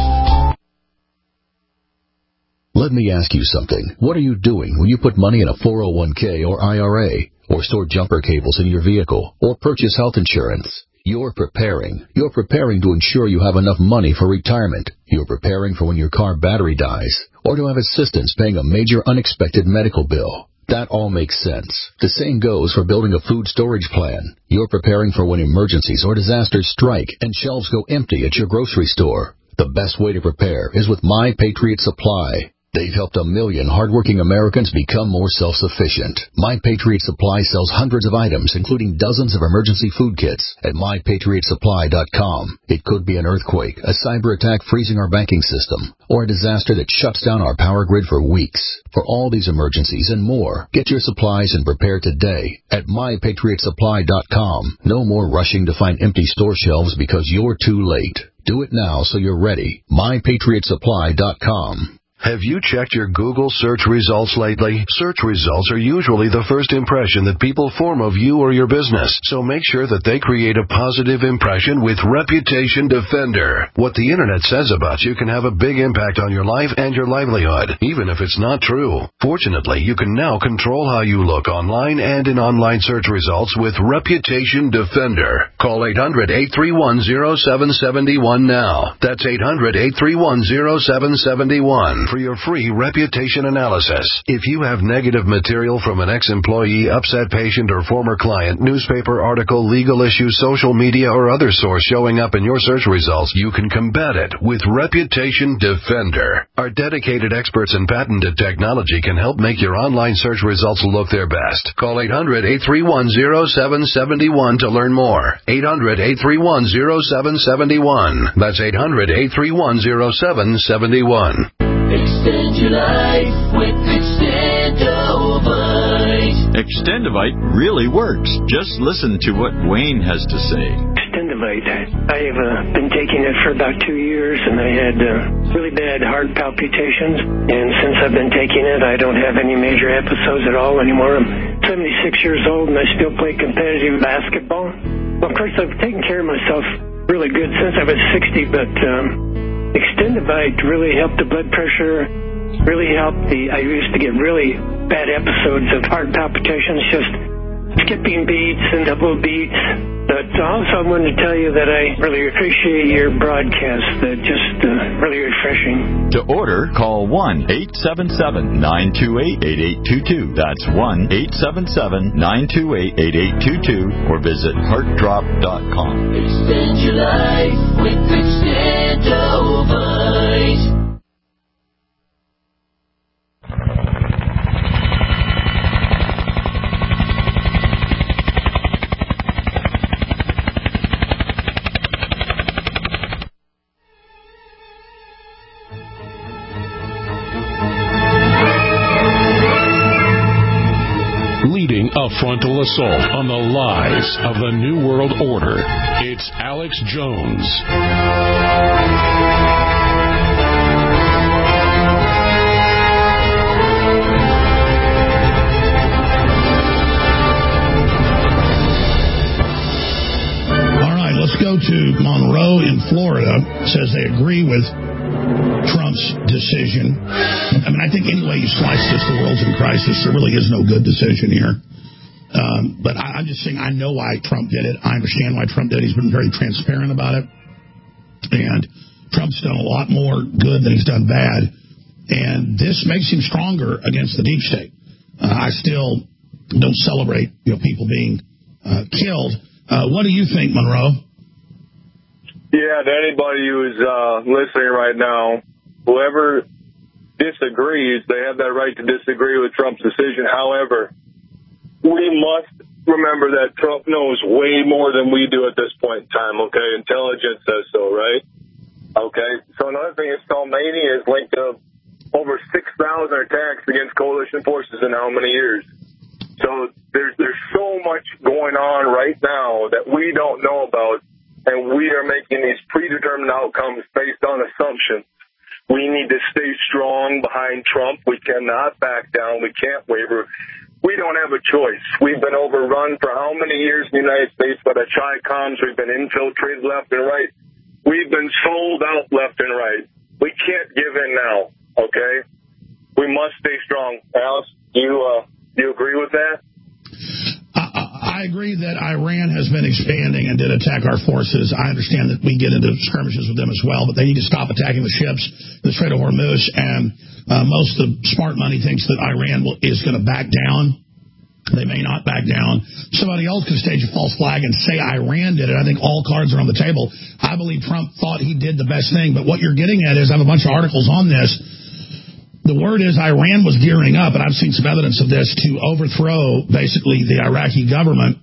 Speaker 17: Let me ask you something. What are you doing when you put money in a four oh one k or I R A, or store jumper cables in your vehicle, or purchase health insurance? You're preparing. You're preparing to ensure you have enough money for retirement. You're preparing for when your car battery dies, or to have assistance paying a major unexpected medical bill. That all makes sense. The same goes for building a food storage plan. You're preparing for when emergencies or disasters strike and shelves go empty at your grocery store. The best way to prepare is with My Patriot Supply. They've helped a million hardworking Americans become more self-sufficient. My Patriot Supply sells hundreds of items, including dozens of emergency food kits, at my patriot supply dot com. It could be an earthquake, a cyber attack freezing our banking system, or a disaster that shuts down our power grid for weeks. For all these emergencies and more, get your supplies and prepare today at my patriot supply dot com. No more rushing to find empty store shelves because you're too late. Do it now so you're ready. my patriot supply dot com.
Speaker 18: Have you checked your Google search results lately? Search results are usually the first impression that people form of you or your business, so make sure that they create a positive impression with Reputation Defender. What the internet says about you can have a big impact on your life and your livelihood, even if it's not true. Fortunately, you can now control how you look online and in online search results with Reputation Defender. Call eight hundred, eight three one, zero seven seven one now. That's eight hundred, eight three one, zero seven seven one. For your free reputation analysis. If you have negative material from an ex-employee, upset patient, or former client, newspaper article, legal issue, social media, or other source showing up in your search results, you can combat it with Reputation Defender. Our dedicated experts in patented technology can help make your online search results look their best. Call eight hundred, eight three one, zero seven seven one to learn more. eight hundred, eight three one, zero seven seven one. That's eight hundred, eight three one, zero seven seven one.
Speaker 19: Extend your life with Extendovite.
Speaker 20: Extendovite really works. Just listen to what Wayne has to say.
Speaker 21: Extendovite. I have uh, been taking it for about two years, and I had uh, really bad heart palpitations. And since I've been taking it, I don't have any major episodes at all anymore. I'm seventy-six years old, and I still play competitive basketball. Well, of course, I've taken care of myself really good since I was sixty, but um, Extendovite really helped the blood pressure, really helped the, I used to get really bad episodes of heart palpitations, just skipping beats and double beats. But also I wanted to tell you that I really appreciate your broadcast, that just uh, really refreshing.
Speaker 20: To order, call one eight seven seven, nine two eight, eight eight two two. That's one eight seven seven, nine two eight, eight eight two two, or visit heart drop dot com.
Speaker 19: Extend your life with Extendovite.
Speaker 2: Leading a frontal assault on the lies of the New World Order, it's Alex Jones.
Speaker 3: All right, let's go to Monroe in Florida. It says they agree with Trump's decision. I mean, I think any way you slice this, the world's in crisis. There really is no good decision here. Um, but I, I'm just saying I know why Trump did it. I understand why Trump did it. He's been very transparent about it. And Trump's done a lot more good than he's done bad. And this makes him stronger against the deep state. Uh, I still don't celebrate, you know, people being uh, killed. Uh, what do you think, Monroe?
Speaker 1: Yeah, to anybody who's uh, listening right now, whoever disagrees, they have that right to disagree with Trump's decision. However, we must remember that Trump knows way more than we do at this point in time, okay? Intelligence says so, right? Okay. So another thing is Soleimani is linked to over six thousand attacks against coalition forces in how many years? So there's there's so much going on right now that we don't know about, and we are making these predetermined outcomes based on assumptions. We need to stay strong behind Trump. We cannot back down. We can't waver. We don't have a choice. We've been overrun for how many years in the United States by the Chi-Coms? We've been infiltrated left and right. We've been sold out left and right. We can't give in now, okay? We must stay strong. Alice, do you, uh, do you agree with that?
Speaker 3: I, I agree that Iran has been expanding and did attack our forces. I understand that we get into skirmishes with them as well, but they need to stop attacking the ships in the Strait of Hormuz, and uh, most of the smart money thinks that Iran will, is going to back down. They may not back down. Somebody else could stage a false flag and say Iran did it. I think all cards are on the table. I believe Trump thought he did the best thing, but what you're getting at is I have a bunch of articles on this. The word is Iran was gearing up, and I've seen some evidence of this, to overthrow basically the Iraqi government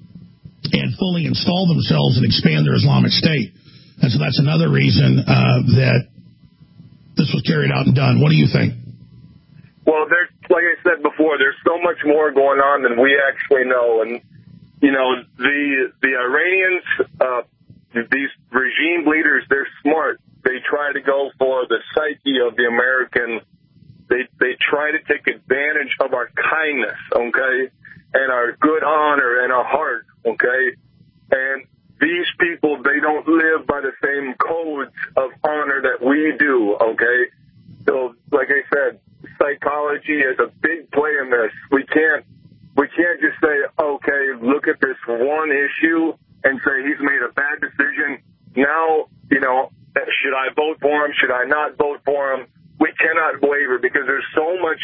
Speaker 3: and fully install themselves and expand their Islamic State. And so that's another reason uh, that this was carried out and done. What do you think?
Speaker 1: Well, there's, like I said before, there's so much more going on than we actually know. And, you know, the the Iranians, uh, these regime leaders, they're smart. They try to go for the psyche of the American. They they try to take advantage of our kindness, okay, and our good honor and our heart, okay. And these people, they don't live by the same codes of honor that we do, okay. So, like I said, psychology is a big play in this. We can't we can't just say, okay, look at this one issue and say he's made a bad decision. Now, you know, should I vote for him? Should I not vote for him? We cannot waver because there's so much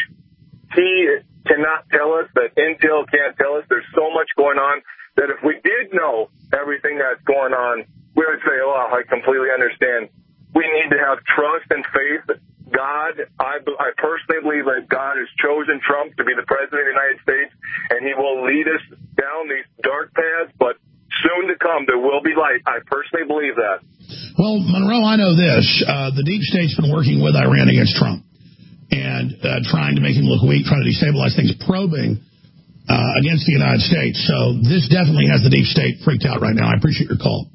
Speaker 1: he cannot tell us, that Intel can't tell us. There's so much going on that if we did know everything that's going on, we would say, oh, I completely understand. We need to have trust and faith. God, I, I personally believe that God has chosen Trump to be the president of the United States, and he will lead us down these dark paths, but soon to come there will be light. I personally believe that.
Speaker 3: Well, Monroe, I know this. Uh, the deep state's been working with Iran against Trump and uh, trying to make him look weak, trying to destabilize things, probing uh, against the United States. So this definitely has the deep state freaked out right now. I appreciate your call.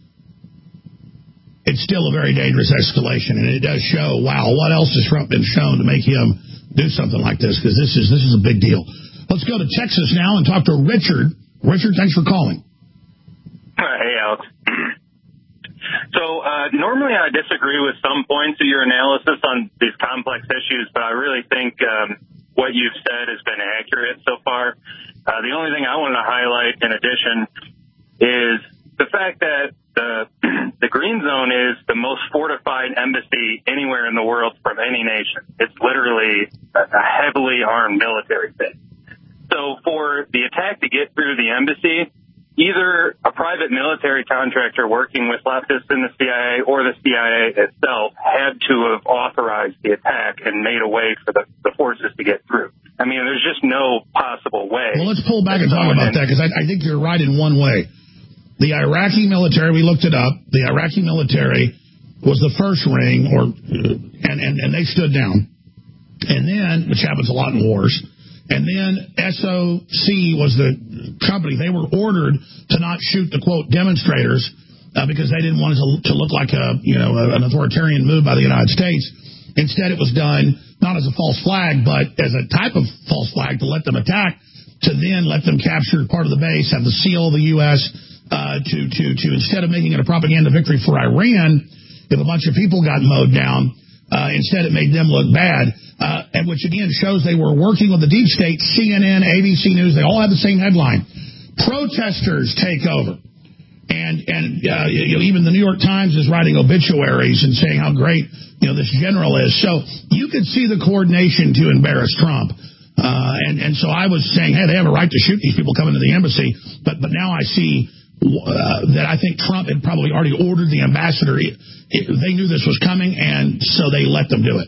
Speaker 3: It's still a very dangerous escalation, and it does show, wow, what else has Trump been shown to make him do something like this? Because this is, this is a big deal. Let's go to Texas now and talk to Richard. Richard, thanks for calling.
Speaker 22: Hey, Alex. So uh, normally I disagree with some points of your analysis on these complex issues, but I really think um, what you've said has been accurate so far. Uh, the only thing I want to highlight in addition is the fact that the the Green Zone is the most fortified embassy anywhere in the world from any nation. It's literally a heavily armed military base. So for the attack to get through the embassy, either a private military contractor working with leftists in the C I A or the C I A itself had to have authorized the attack and made a way for the, the forces to get through. I mean, there's just no possible way.
Speaker 3: Well, let's pull back and talk about that, because I, I think you're right in one way. The Iraqi military, we looked it up, the Iraqi military was the first ring, or and, and, and they stood down. And then, which happens a lot in wars, and then S O C was the company. They were ordered to not shoot the, quote, demonstrators uh, because they didn't want it to, to look like a, you know, an authoritarian move by the United States. Instead, it was done not as a false flag, but as a type of false flag to let them attack, to then let them capture part of the base, have the seal of the U S, uh, to, to, to instead of making it a propaganda victory for Iran, if a bunch of people got mowed down, uh, instead it made them look bad. Uh, and which, again, shows they were working with the deep state. C N N, A B C News, they all have the same headline. Protesters take over. And and uh, you know, even the New York Times is writing obituaries and saying how great, you know, this general is. So you could see the coordination to embarrass Trump. Uh, and, and so I was saying, hey, they have a right to shoot these people coming to the embassy. But but now I see uh, that I think Trump had probably already ordered the ambassador. It, it, they knew this was coming, and so they let them do it.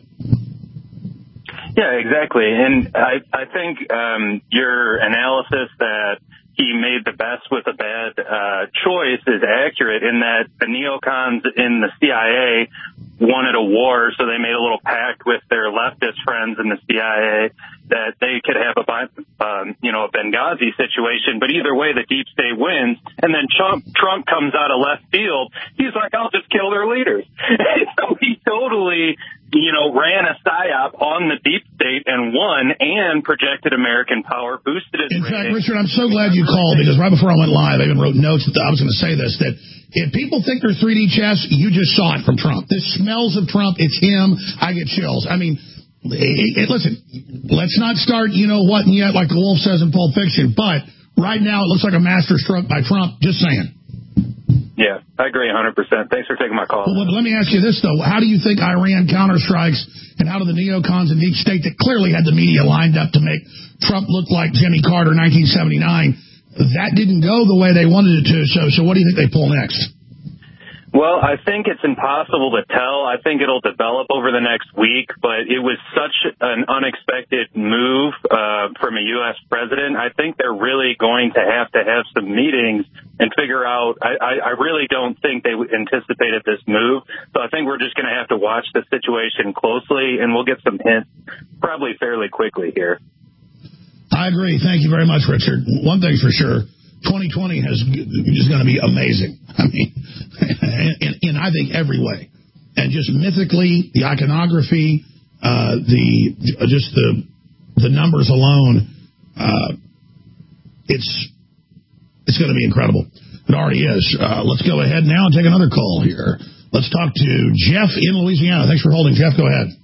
Speaker 22: Yeah, exactly. And I, I think um, your analysis that he made the best with a bad uh, choice is accurate in that the neocons in the C I A wanted a war, so they made a little pact with their leftist friends in the C I A that they could have a, um, you know, a Benghazi situation. But either way, the deep state wins. And then Trump, Trump comes out of left field. He's like, I'll just kill their leaders. So he totally, you know, ran a psyop on the deep state and won and projected American power, boosted his
Speaker 3: In
Speaker 22: rating.
Speaker 3: fact, Richard, I'm so glad you called, because right before I went live, I even wrote notes that I was going to say this, that if people think they're three D chess, you just saw it from Trump. This smells of Trump. It's him. I get chills. I mean, it, it, listen, let's not start, you know what, yet, like the wolf says in Pulp Fiction, but right now it looks like a master stroke by Trump. Just saying.
Speaker 22: Yeah, I agree one hundred percent. Thanks for taking my call.
Speaker 3: Well, let me ask you this, though. How do you think Iran counterstrikes, and how do the neocons and deep state that clearly had the media lined up to make Trump look like Jimmy Carter nineteen seventy-nine, that didn't go the way they wanted it to, so so what do you think they pull next?
Speaker 22: Well, I think it's impossible to tell. I think it'll develop over the next week, but it was such an unexpected move uh, from a U S president. I think they're really going to have to have some meetings and figure out. I, I, I really don't think they anticipated this move. So I think we're just going to have to watch the situation closely, and we'll get some hints probably fairly quickly here.
Speaker 3: I agree. Thank you very much, Richard. One thing's for sure. twenty twenty has, is going to be amazing. I mean, in, in I think every way, and just mythically, the iconography, uh, the just the the numbers alone, uh, it's it's going to be incredible. It already is. Uh, let's go ahead now and take another call here. Let's talk to Jeff in Louisiana. Thanks for holding, Jeff. Go ahead.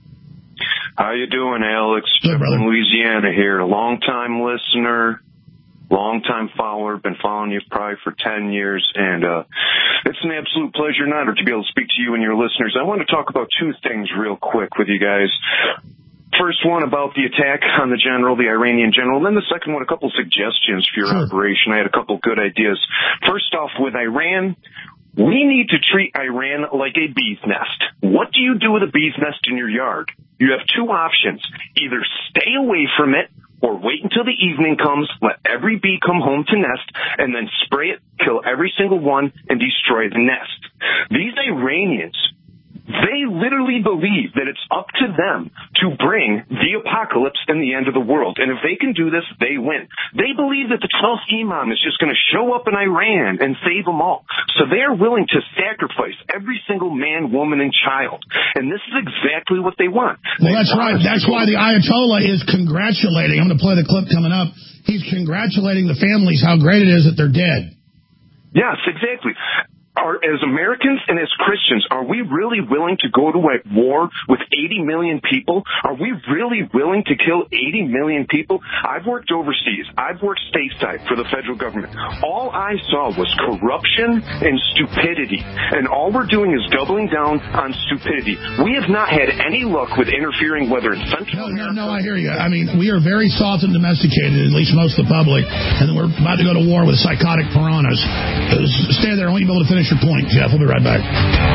Speaker 4: How you doing, Alex?
Speaker 3: Good, brother.
Speaker 4: From Louisiana here, a long-time listener. Long-time follower, been following you probably for ten years, and uh, it's an absolute pleasure and honor to be able to speak to you and your listeners. I want to talk about two things real quick with you guys. First one about the attack on the general, the Iranian general, and then the second one, a couple of suggestions for your sure. operation. I had a couple of good ideas. First off, with Iran, we need to treat Iran like a bee's nest. What do you do with a bee's nest in your yard? You have two options. Either stay away from it, or wait until the evening comes, let every bee come home to nest, and then spray it, kill every single one, and destroy the nest. These Iranians, they literally believe that it's up to them to bring the apocalypse and the end of the world. And if they can do this, they win. They believe that the twelfth Imam is just going to show up in Iran and save them all. So they're willing to sacrifice every single man, woman, and child. And this is exactly what they want.
Speaker 3: Well,
Speaker 4: they
Speaker 3: that's
Speaker 4: want
Speaker 3: right. That's why the Ayatollah is congratulating. I'm going to play the clip coming up. He's congratulating the families how great it is that they're dead.
Speaker 4: Yes, exactly. Are, as Americans and as Christians, are we really willing to go to a war with eighty million people? Are we really willing to kill eighty million people? I've worked overseas. I've worked stateside for the federal government. All I saw was corruption and stupidity. And all we're doing is doubling down on stupidity. We have not had any luck with interfering, whether in Central
Speaker 3: No, no, no, I hear you. I mean, we are very soft and domesticated, at least most of the public, and we're about to go to war with psychotic piranhas. Uh, stay there. I want you to be able to finish your point, Jeff. We'll be right back.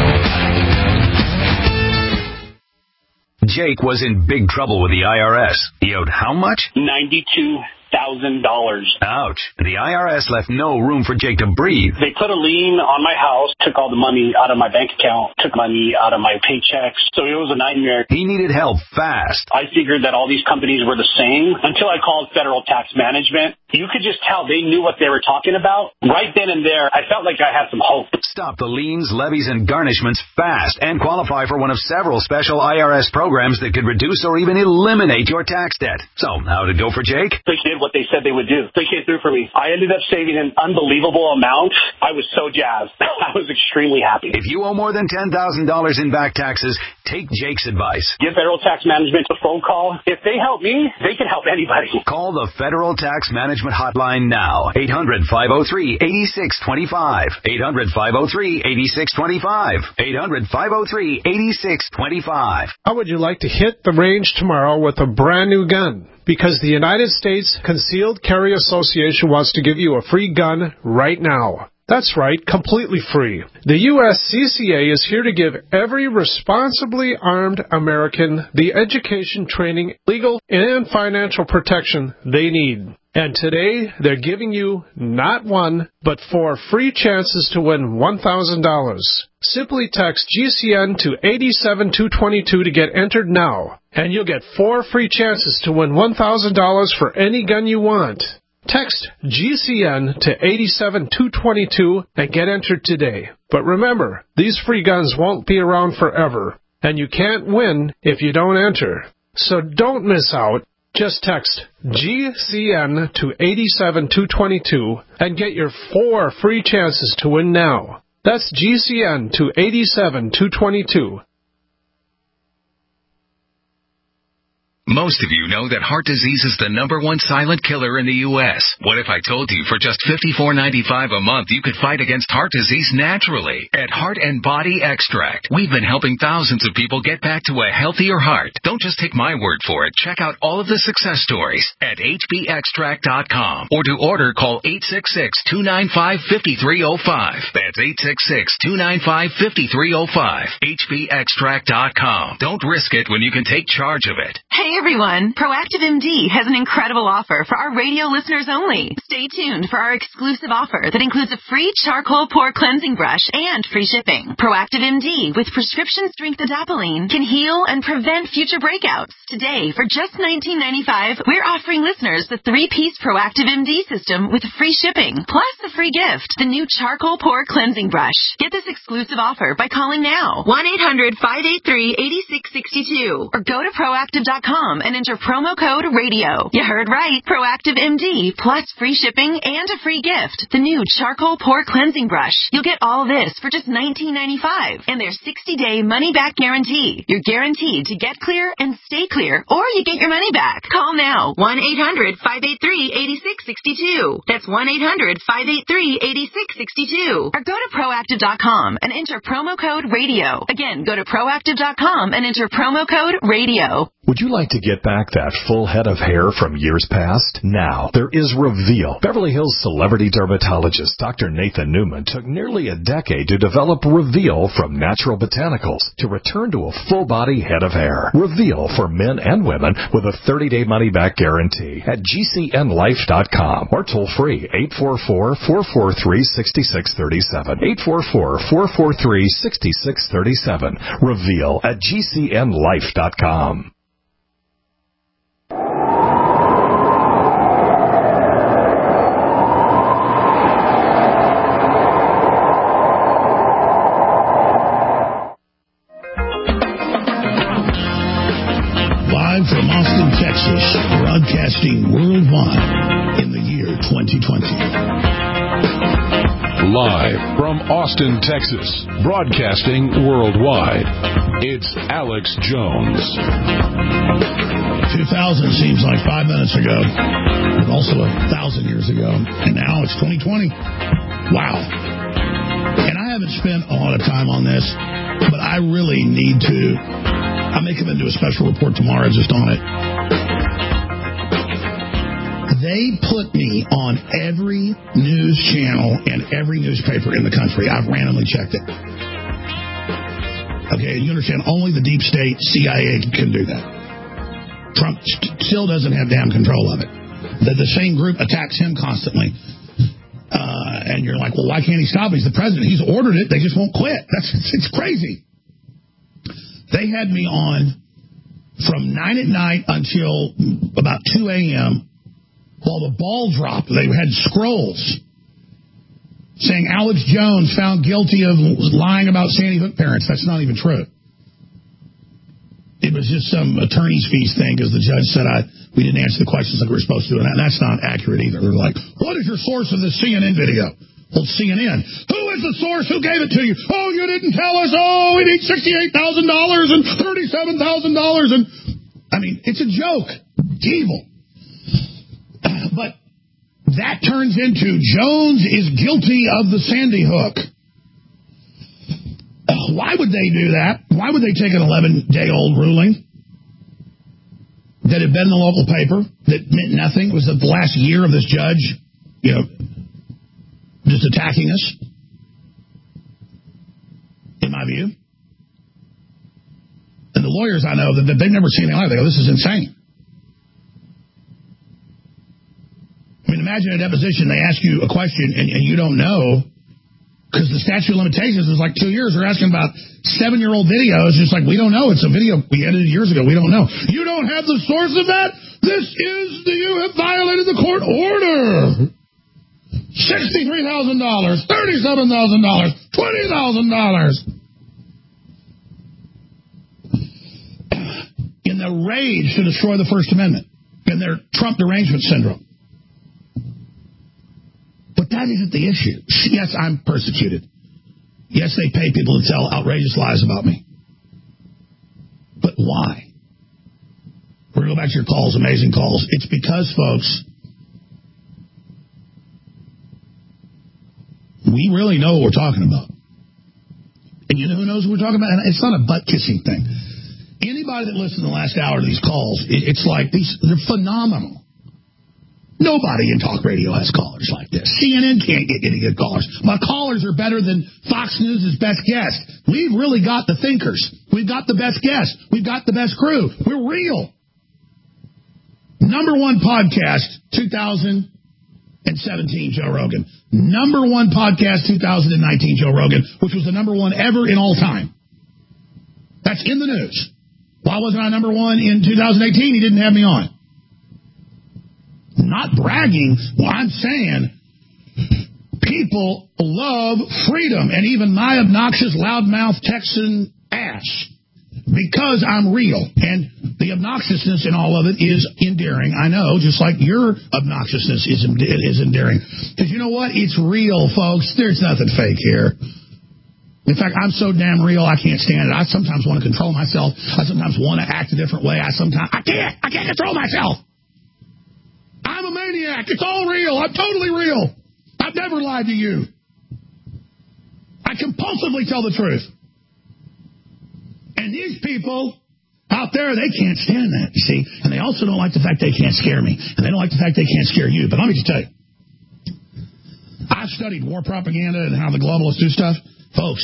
Speaker 10: Jake was in big trouble with the I R S. He owed how much?
Speaker 11: ninety-two thousand dollars.
Speaker 10: Ouch. The I R S left no room for Jake to breathe.
Speaker 11: They put a lien on my house, took all the money out of my bank account, took money out of my paychecks. So it was a nightmare.
Speaker 10: He needed help fast.
Speaker 11: I figured that all these companies were the same until I called Federal Tax Management. You could just tell they knew what they were talking about. Right then and there, I felt like I had some hope.
Speaker 10: Stop the liens, levies, and garnishments fast and qualify for one of several special I R S programs that could reduce or even eliminate your tax debt. So, how did it go for Jake?
Speaker 11: They did what they said they would do. They came through for me. I ended up saving an unbelievable amount. I was so jazzed. I was extremely happy.
Speaker 10: If you owe more than ten thousand dollars in back taxes, take Jake's advice.
Speaker 11: Give Federal Tax Management a phone call. If they help me, they can help anybody.
Speaker 10: Call the Federal Tax Management Hotline now. eight hundred, five oh three, eight six two five. eight hundred, five oh three, eight six two five. eight hundred, five oh three, eight six two five.
Speaker 6: How would you like to hit the range tomorrow with a brand new gun? Because the United States Concealed Carry Association wants to give you a free gun right now. That's right, completely free. The U S C C A is here to give every responsibly armed American the education, training, legal, and financial protection they need. And today, they're giving you not one, but four free chances to win one thousand dollars. Simply text G C N to eight seven two two two to get entered now, and you'll get four free chances to win one thousand dollars for any gun you want. Text G C N to eight seven two two two and get entered today. But remember, these free guns won't be around forever, and you can't win if you don't enter. So don't miss out. Just text G C N to eight seven two two two and get your four free chances to win now. That's G C N to eight seven two two two.
Speaker 7: Most of you know that heart disease is the number one silent killer in the U S What if I told you for just fifty-four ninety-five a month you could fight against heart disease naturally? At Heart and Body Extract, we've been helping thousands of people get back to a healthier heart. Don't just take my word for it. Check out all of the success stories at H B extract dot com, or to order, call eight six six two nine five five three zero five. That's eight six six two nine five five three zero five. H B extract dot com. Don't risk it when you can take charge of it.
Speaker 12: Hey everyone, Proactive M D has an incredible offer for our radio listeners only. Stay tuned for our exclusive offer that includes a free charcoal pore cleansing brush and free shipping. Proactive M D with prescription strength adapalene can heal and prevent future breakouts. Today, for just nineteen ninety-five dollars, we're offering listeners the three-piece Proactive M D system with free shipping, plus a free gift, the new charcoal pore cleansing brush. Get this exclusive offer by calling now, one eight hundred five eight three eight six six two, or go to proactive dot com and enter promo code radio. You heard right. Proactive M D plus free shipping and a free gift, the new charcoal pore cleansing brush. You'll get all this for just nineteen ninety-five dollars and their sixty-day money-back guarantee. You're guaranteed to get clear and stay clear, or you get your money back. Call now, one eight hundred five eight three eight six six two. That's one eight hundred five eight three eight six six two. Or go to proactive dot com and enter promo code radio. Again, go to proactive dot com and enter promo code radio.
Speaker 23: Would you like to get back that full head of hair from years past? Now, there is Reveal. Beverly Hills celebrity dermatologist Doctor Nathan Newman took nearly a decade to develop Reveal from natural botanicals to return to a full-body head of hair. Reveal for men and women with a thirty-day money-back guarantee at G C N life dot com or toll-free eight four four, four four three, six six three seven. eight four four, four four three, six six three seven. Reveal at G C N life dot com.
Speaker 3: From Austin, Texas, broadcasting worldwide in the year twenty twenty.
Speaker 2: Live from Austin, Texas, broadcasting worldwide, it's Alex Jones.
Speaker 3: two thousand seems like five minutes ago, but also a thousand years ago, and now it's twenty twenty. Wow. And I haven't spent a lot of time on this, but I really need to. I may come into a special report tomorrow just on it. They put me on every news channel and every newspaper in the country. I've randomly checked it. Okay, you understand, only the deep state C I A can do that. Trump st- still doesn't have damn control of it. The, the same group attacks him constantly. Uh, and you're like, well, why can't he stop it? He's the president. He's ordered it. They just won't quit. That's it's, it's crazy. They had me on from nine at night until about two a.m. while the ball dropped. They had scrolls saying Alex Jones found guilty of lying about Sandy Hook parents. That's not even true. It was just some attorney's fees thing because the judge said I we didn't answer the questions like we were supposed to, and that's not accurate either. They're like, what is your source of this C N N video? Well, C N N. Who is the source? Who gave it to you? Oh, you didn't tell us. Oh, we need sixty-eight thousand dollars and thirty-seven thousand dollars. And I mean, it's a joke. Evil. But that turns into Jones is guilty of the Sandy Hook. Why would they do that? Why would they take an eleven-day-old ruling? that had been in the local paper that meant nothing. It was the last year of this judge, you know, just attacking us, in my view. And the lawyers I know, that they've never seen anything like that. They go, this is insane. I mean, imagine a deposition, they ask you a question and, and you don't know, because the statute of limitations is like two years. They're asking about seven-year-old videos. It's like, we don't know. It's a video we edited years ago. We don't know. You don't have the source of that? This is, the, you have violated the court order. sixty-three thousand dollars, thirty-seven thousand dollars, twenty thousand dollars. In the rage to destroy the First Amendment, in their Trump derangement syndrome. But that isn't the issue. Yes, I'm persecuted. Yes, they pay people to tell outrageous lies about me. But why? We're going to go back to your calls, amazing calls. It's because, folks, we really know what we're talking about. And you know who knows what we're talking about? And it's not a butt-kissing thing. Anybody that listened to the last hour of these calls, it's like, these they're phenomenal. Nobody in talk radio has callers like this. C N N can't get any good callers. My callers are better than Fox News' best guest. We've really got the thinkers. We've got the best guests. We've got the best crew. We're real. Number one podcast, two thousand seventeen, Joe Rogan. Number one podcast, two thousand nineteen, Joe Rogan, which was the number one ever in all time. That's in the news. Why wasn't I number one in two thousand eighteen? He didn't have me on. Not bragging. Well, I'm saying people love freedom, and even my obnoxious, loudmouth Texan ass, because I'm real. And the obnoxiousness in all of it is endearing. I know, just like your obnoxiousness is, is endearing. Because you know what? It's real, folks. There's nothing fake here. In fact, I'm so damn real, I can't stand it. I sometimes want to control myself. I sometimes want to act a different way. I sometimes, I can't. I can't control myself. I'm a maniac. It's all real. I'm totally real. I've never lied to you. I compulsively tell the truth. And these people out there, they can't stand that, you see. And they also don't like the fact they can't scare me. And they don't like the fact they can't scare you. But let me just tell you, I've studied war propaganda and how the globalists do stuff. Folks,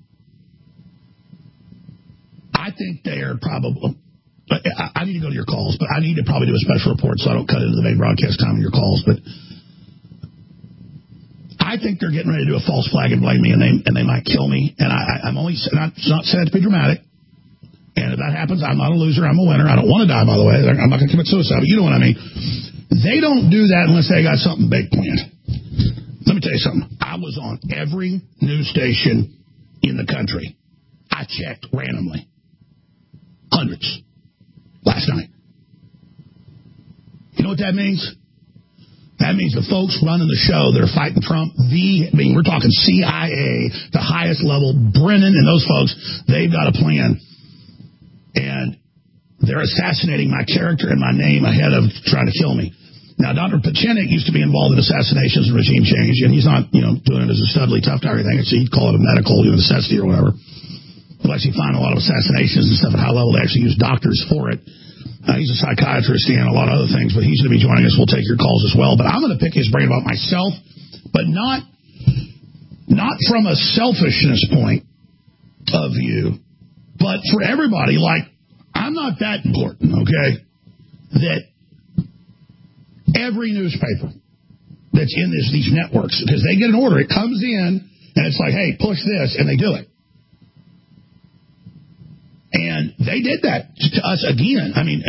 Speaker 3: I think they are probably... I need to go to your calls, but I need to probably do a special report so I don't cut into the main broadcast time of your calls. But I think they're getting ready to do a false flag and blame me, and they and they might kill me. And I, I'm only not, not saying it to be dramatic. And if that happens, I'm not a loser. I'm a winner. I don't want to die, by the way. I'm not going to commit suicide, but you know what I mean. They don't do that unless they got something big planned. Let me tell you something. I was on every news station in the country. I checked randomly. Hundreds. Last night. You know what that means? That means the folks running the show that are fighting Trump, the, I mean, we're talking C I A, the highest level, Brennan and those folks, they've got a plan. And they're assassinating my character and my name ahead of trying to kill me. Now, Doctor Pachenik used to be involved in assassinations and regime change, and he's not, you know, doing it as a studly tough guy or anything. He'd call it a medical, you know, necessity or whatever. You'll actually find a lot of assassinations and stuff at high level. They actually use doctors for it. Uh, he's a psychiatrist and a lot of other things, but he's going to be joining us. We'll take your calls as well. But I'm going to pick his brain about myself, but not not from a selfishness point of view, but for everybody. Like, I'm not that important, okay? That every newspaper that's in this these networks, because they get an order, it comes in, and it's like, hey, push this, and they do it. And they did that to us again. I mean,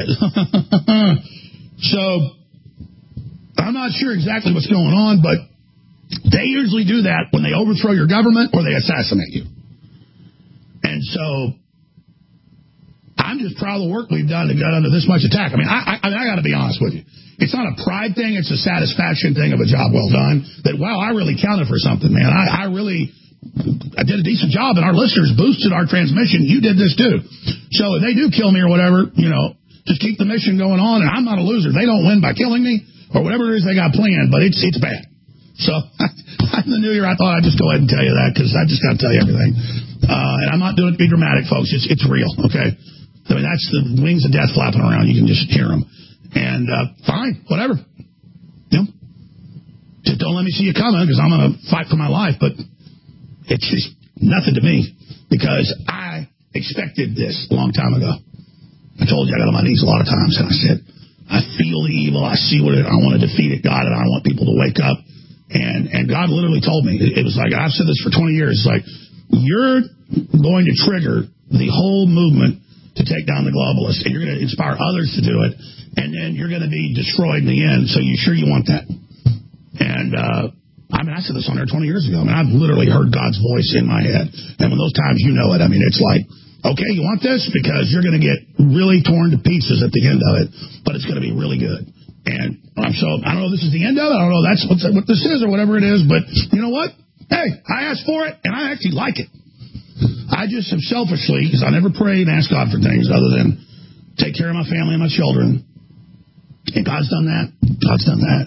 Speaker 3: so I'm not sure exactly what's going on, but they usually do that when they overthrow your government or they assassinate you. And so I'm just proud of the work we've done to get under this much attack. I mean, I, I, I got to be honest with you. It's not a pride thing. It's a satisfaction thing of a job well done. That, wow, I really counted for something, man. I, I really... I did a decent job, and our listeners boosted our transmission. You did this, too. So if they do kill me or whatever, you know, just keep the mission going on, and I'm not a loser. They don't win by killing me or whatever it is they got planned, but it's it's bad. So in the new year, I thought I'd just go ahead and tell you that because I just got to tell you everything. Uh, and I'm not doing it to be dramatic, folks. It's it's real, okay? The mean, that's the wings of death flapping around. You can just hear them. And uh, fine, whatever. You know, just don't let me see you coming because I'm going to fight for my life. But it's just nothing to me because I expected this a long time ago. I told you I got on my knees a lot of times, and I said, I feel the evil. I see what it, I want to defeat it, God, and I want people to wake up. And and God literally told me, it, it was like, I've said this for twenty years, it's like, you're going to trigger the whole movement to take down the globalists, and you're going to inspire others to do it, and then you're going to be destroyed in the end, so you sure you want that? And, uh, I mean, I said this on there twenty years ago. I mean, I've literally heard God's voice in my head. And when those times you know it, I mean, it's like, okay, you want this? Because you're going to get really torn to pieces at the end of it, but it's going to be really good. And I'm so, I don't know if this is the end of it. I don't know if that's what, what this is or whatever it is, but you know what? Hey, I asked for it, and I actually like it. I just am selfishly, because I never prayed and asked God for things other than take care of my family and my children. And God's done that. God's done that.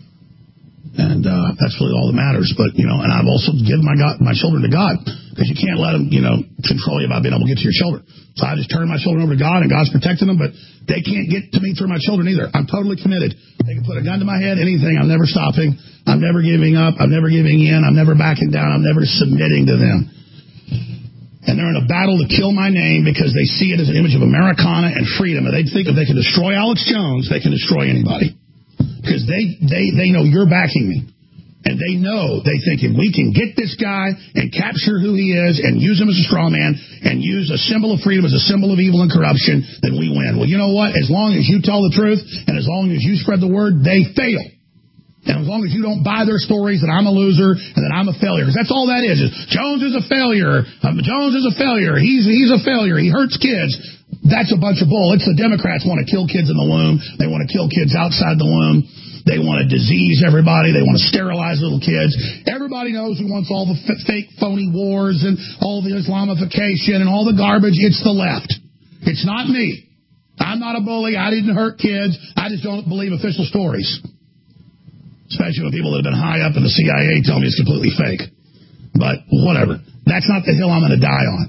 Speaker 3: And uh, that's really all that matters. But, you know, and I've also given my God, my children to God, because you can't let them, you know, control you by being able to get to your children. So I just turn my children over to God, and God's protecting them, but they can't get to me through my children either. I'm totally committed. They can put a gun to my head, anything. I'm never stopping. I'm never giving up. I'm never giving in. I'm never backing down. I'm never submitting to them. And they're in a battle to kill my name because they see it as an image of Americana and freedom. And they think if they can destroy Alex Jones, they can destroy anybody. Because they, they, they know you're backing me. And they know, they think if we can get this guy and capture who he is and use him as a straw man and use a symbol of freedom as a symbol of evil and corruption, then we win. Well, you know what? As long as you tell the truth and as long as you spread the word, they fail. And as long as you don't buy their stories that I'm a loser and that I'm a failure, because that's all that is, is Jones is a failure. Um, Jones is a failure. He's, he's a failure. He hurts kids. That's a bunch of bull. It's the Democrats want to kill kids in the womb. They want to kill kids outside the womb. They want to disease everybody. They want to sterilize little kids. Everybody knows who wants all the f- fake, phony wars and all the Islamification and all the garbage. It's the left. It's not me. I'm not a bully. I didn't hurt kids. I just don't believe official stories. Especially when people that have been high up in the C I A tell me it's completely fake. But whatever. That's not the hill I'm going to die on.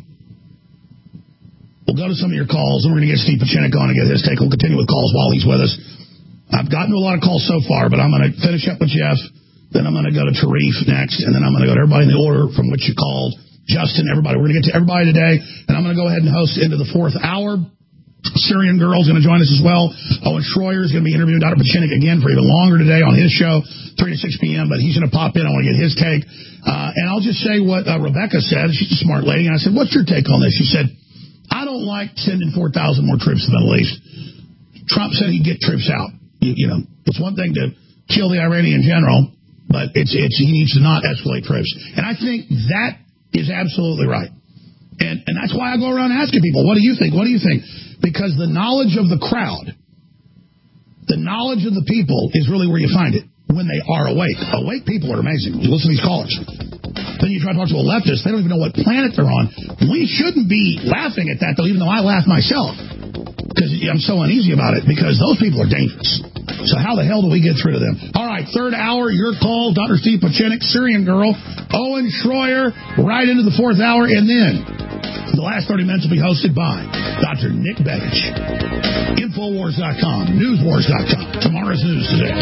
Speaker 3: We'll go to some of your calls, and we're going to get Steve Pachinik on and get his take. We'll continue with calls while he's with us. I've gotten to a lot of calls so far, but I'm going to finish up with Jeff. Then I'm going to go to Tarif next, and then I'm going to go to everybody in the order from which you called. Justin, everybody. We're going to get to everybody today, and I'm going to go ahead and host into the fourth hour. Syrian Girl's going to join us as well. Owen Schroyer is going to be interviewing Doctor Pachinik again for even longer today on his show, three to six p.m., but he's going to pop in. I want to get his take. Uh, and I'll just say what uh, Rebecca said. She's a smart lady. And I said, what's your take on this? She said, I don't like sending four thousand more troops to the Middle East. Trump said he'd get troops out. You, you know, it's one thing to kill the Iranian general, but it's, it's he needs to not escalate troops. And I think that is absolutely right. And, and that's why I go around asking people, what do you think? What do you think? Because the knowledge of the crowd, the knowledge of the people is really where you find it, when they are awake. Awake people are amazing. You listen to these callers. Then you try to talk to a leftist, they don't even know what planet they're on. We shouldn't be laughing at that, though, even though I laugh myself. Because I'm so uneasy about it, because those people are dangerous. So how the hell do we get through to them? All right, third hour, your call, Doctor Steve Pachinik, Syrian Girl, Owen Schroyer, right into the fourth hour, and then the last thirty minutes will be hosted by Doctor Nick Bedich. Infowars dot com, Newswars dot com, tomorrow's news today.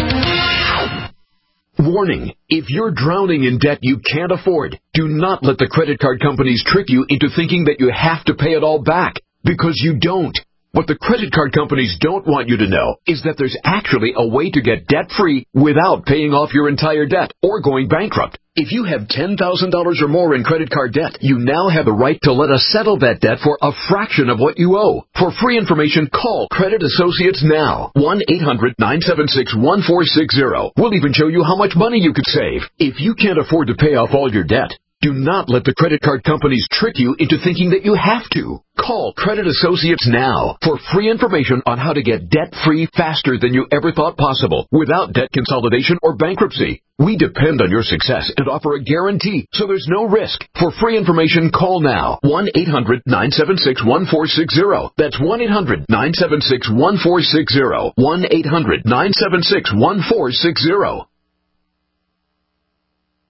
Speaker 8: Warning, if you're drowning in debt you can't afford, do not let the credit card companies trick you into thinking that you have to pay it all back, because you don't. What the credit card companies don't want you to know is that there's actually a way to get debt-free without paying off your entire debt or going bankrupt. If you have ten thousand dollars or more in credit card debt, you now have the right to let us settle that debt for a fraction of what you owe. For free information, call Credit Associates now. one eight hundred nine seven six one four six zero. We'll even show you how much money you could save. If you can't afford to pay off all your debt, do not let the credit card companies trick you into thinking that you have to. Call Credit Associates now for free information on how to get debt-free faster than you ever thought possible without debt consolidation or bankruptcy. We depend on your success and offer a guarantee, so there's no risk. For free information, call now. one eight hundred nine seven six one four six zero. That's one eight hundred nine seven six one four six zero. one eight hundred nine seven six one four six zero.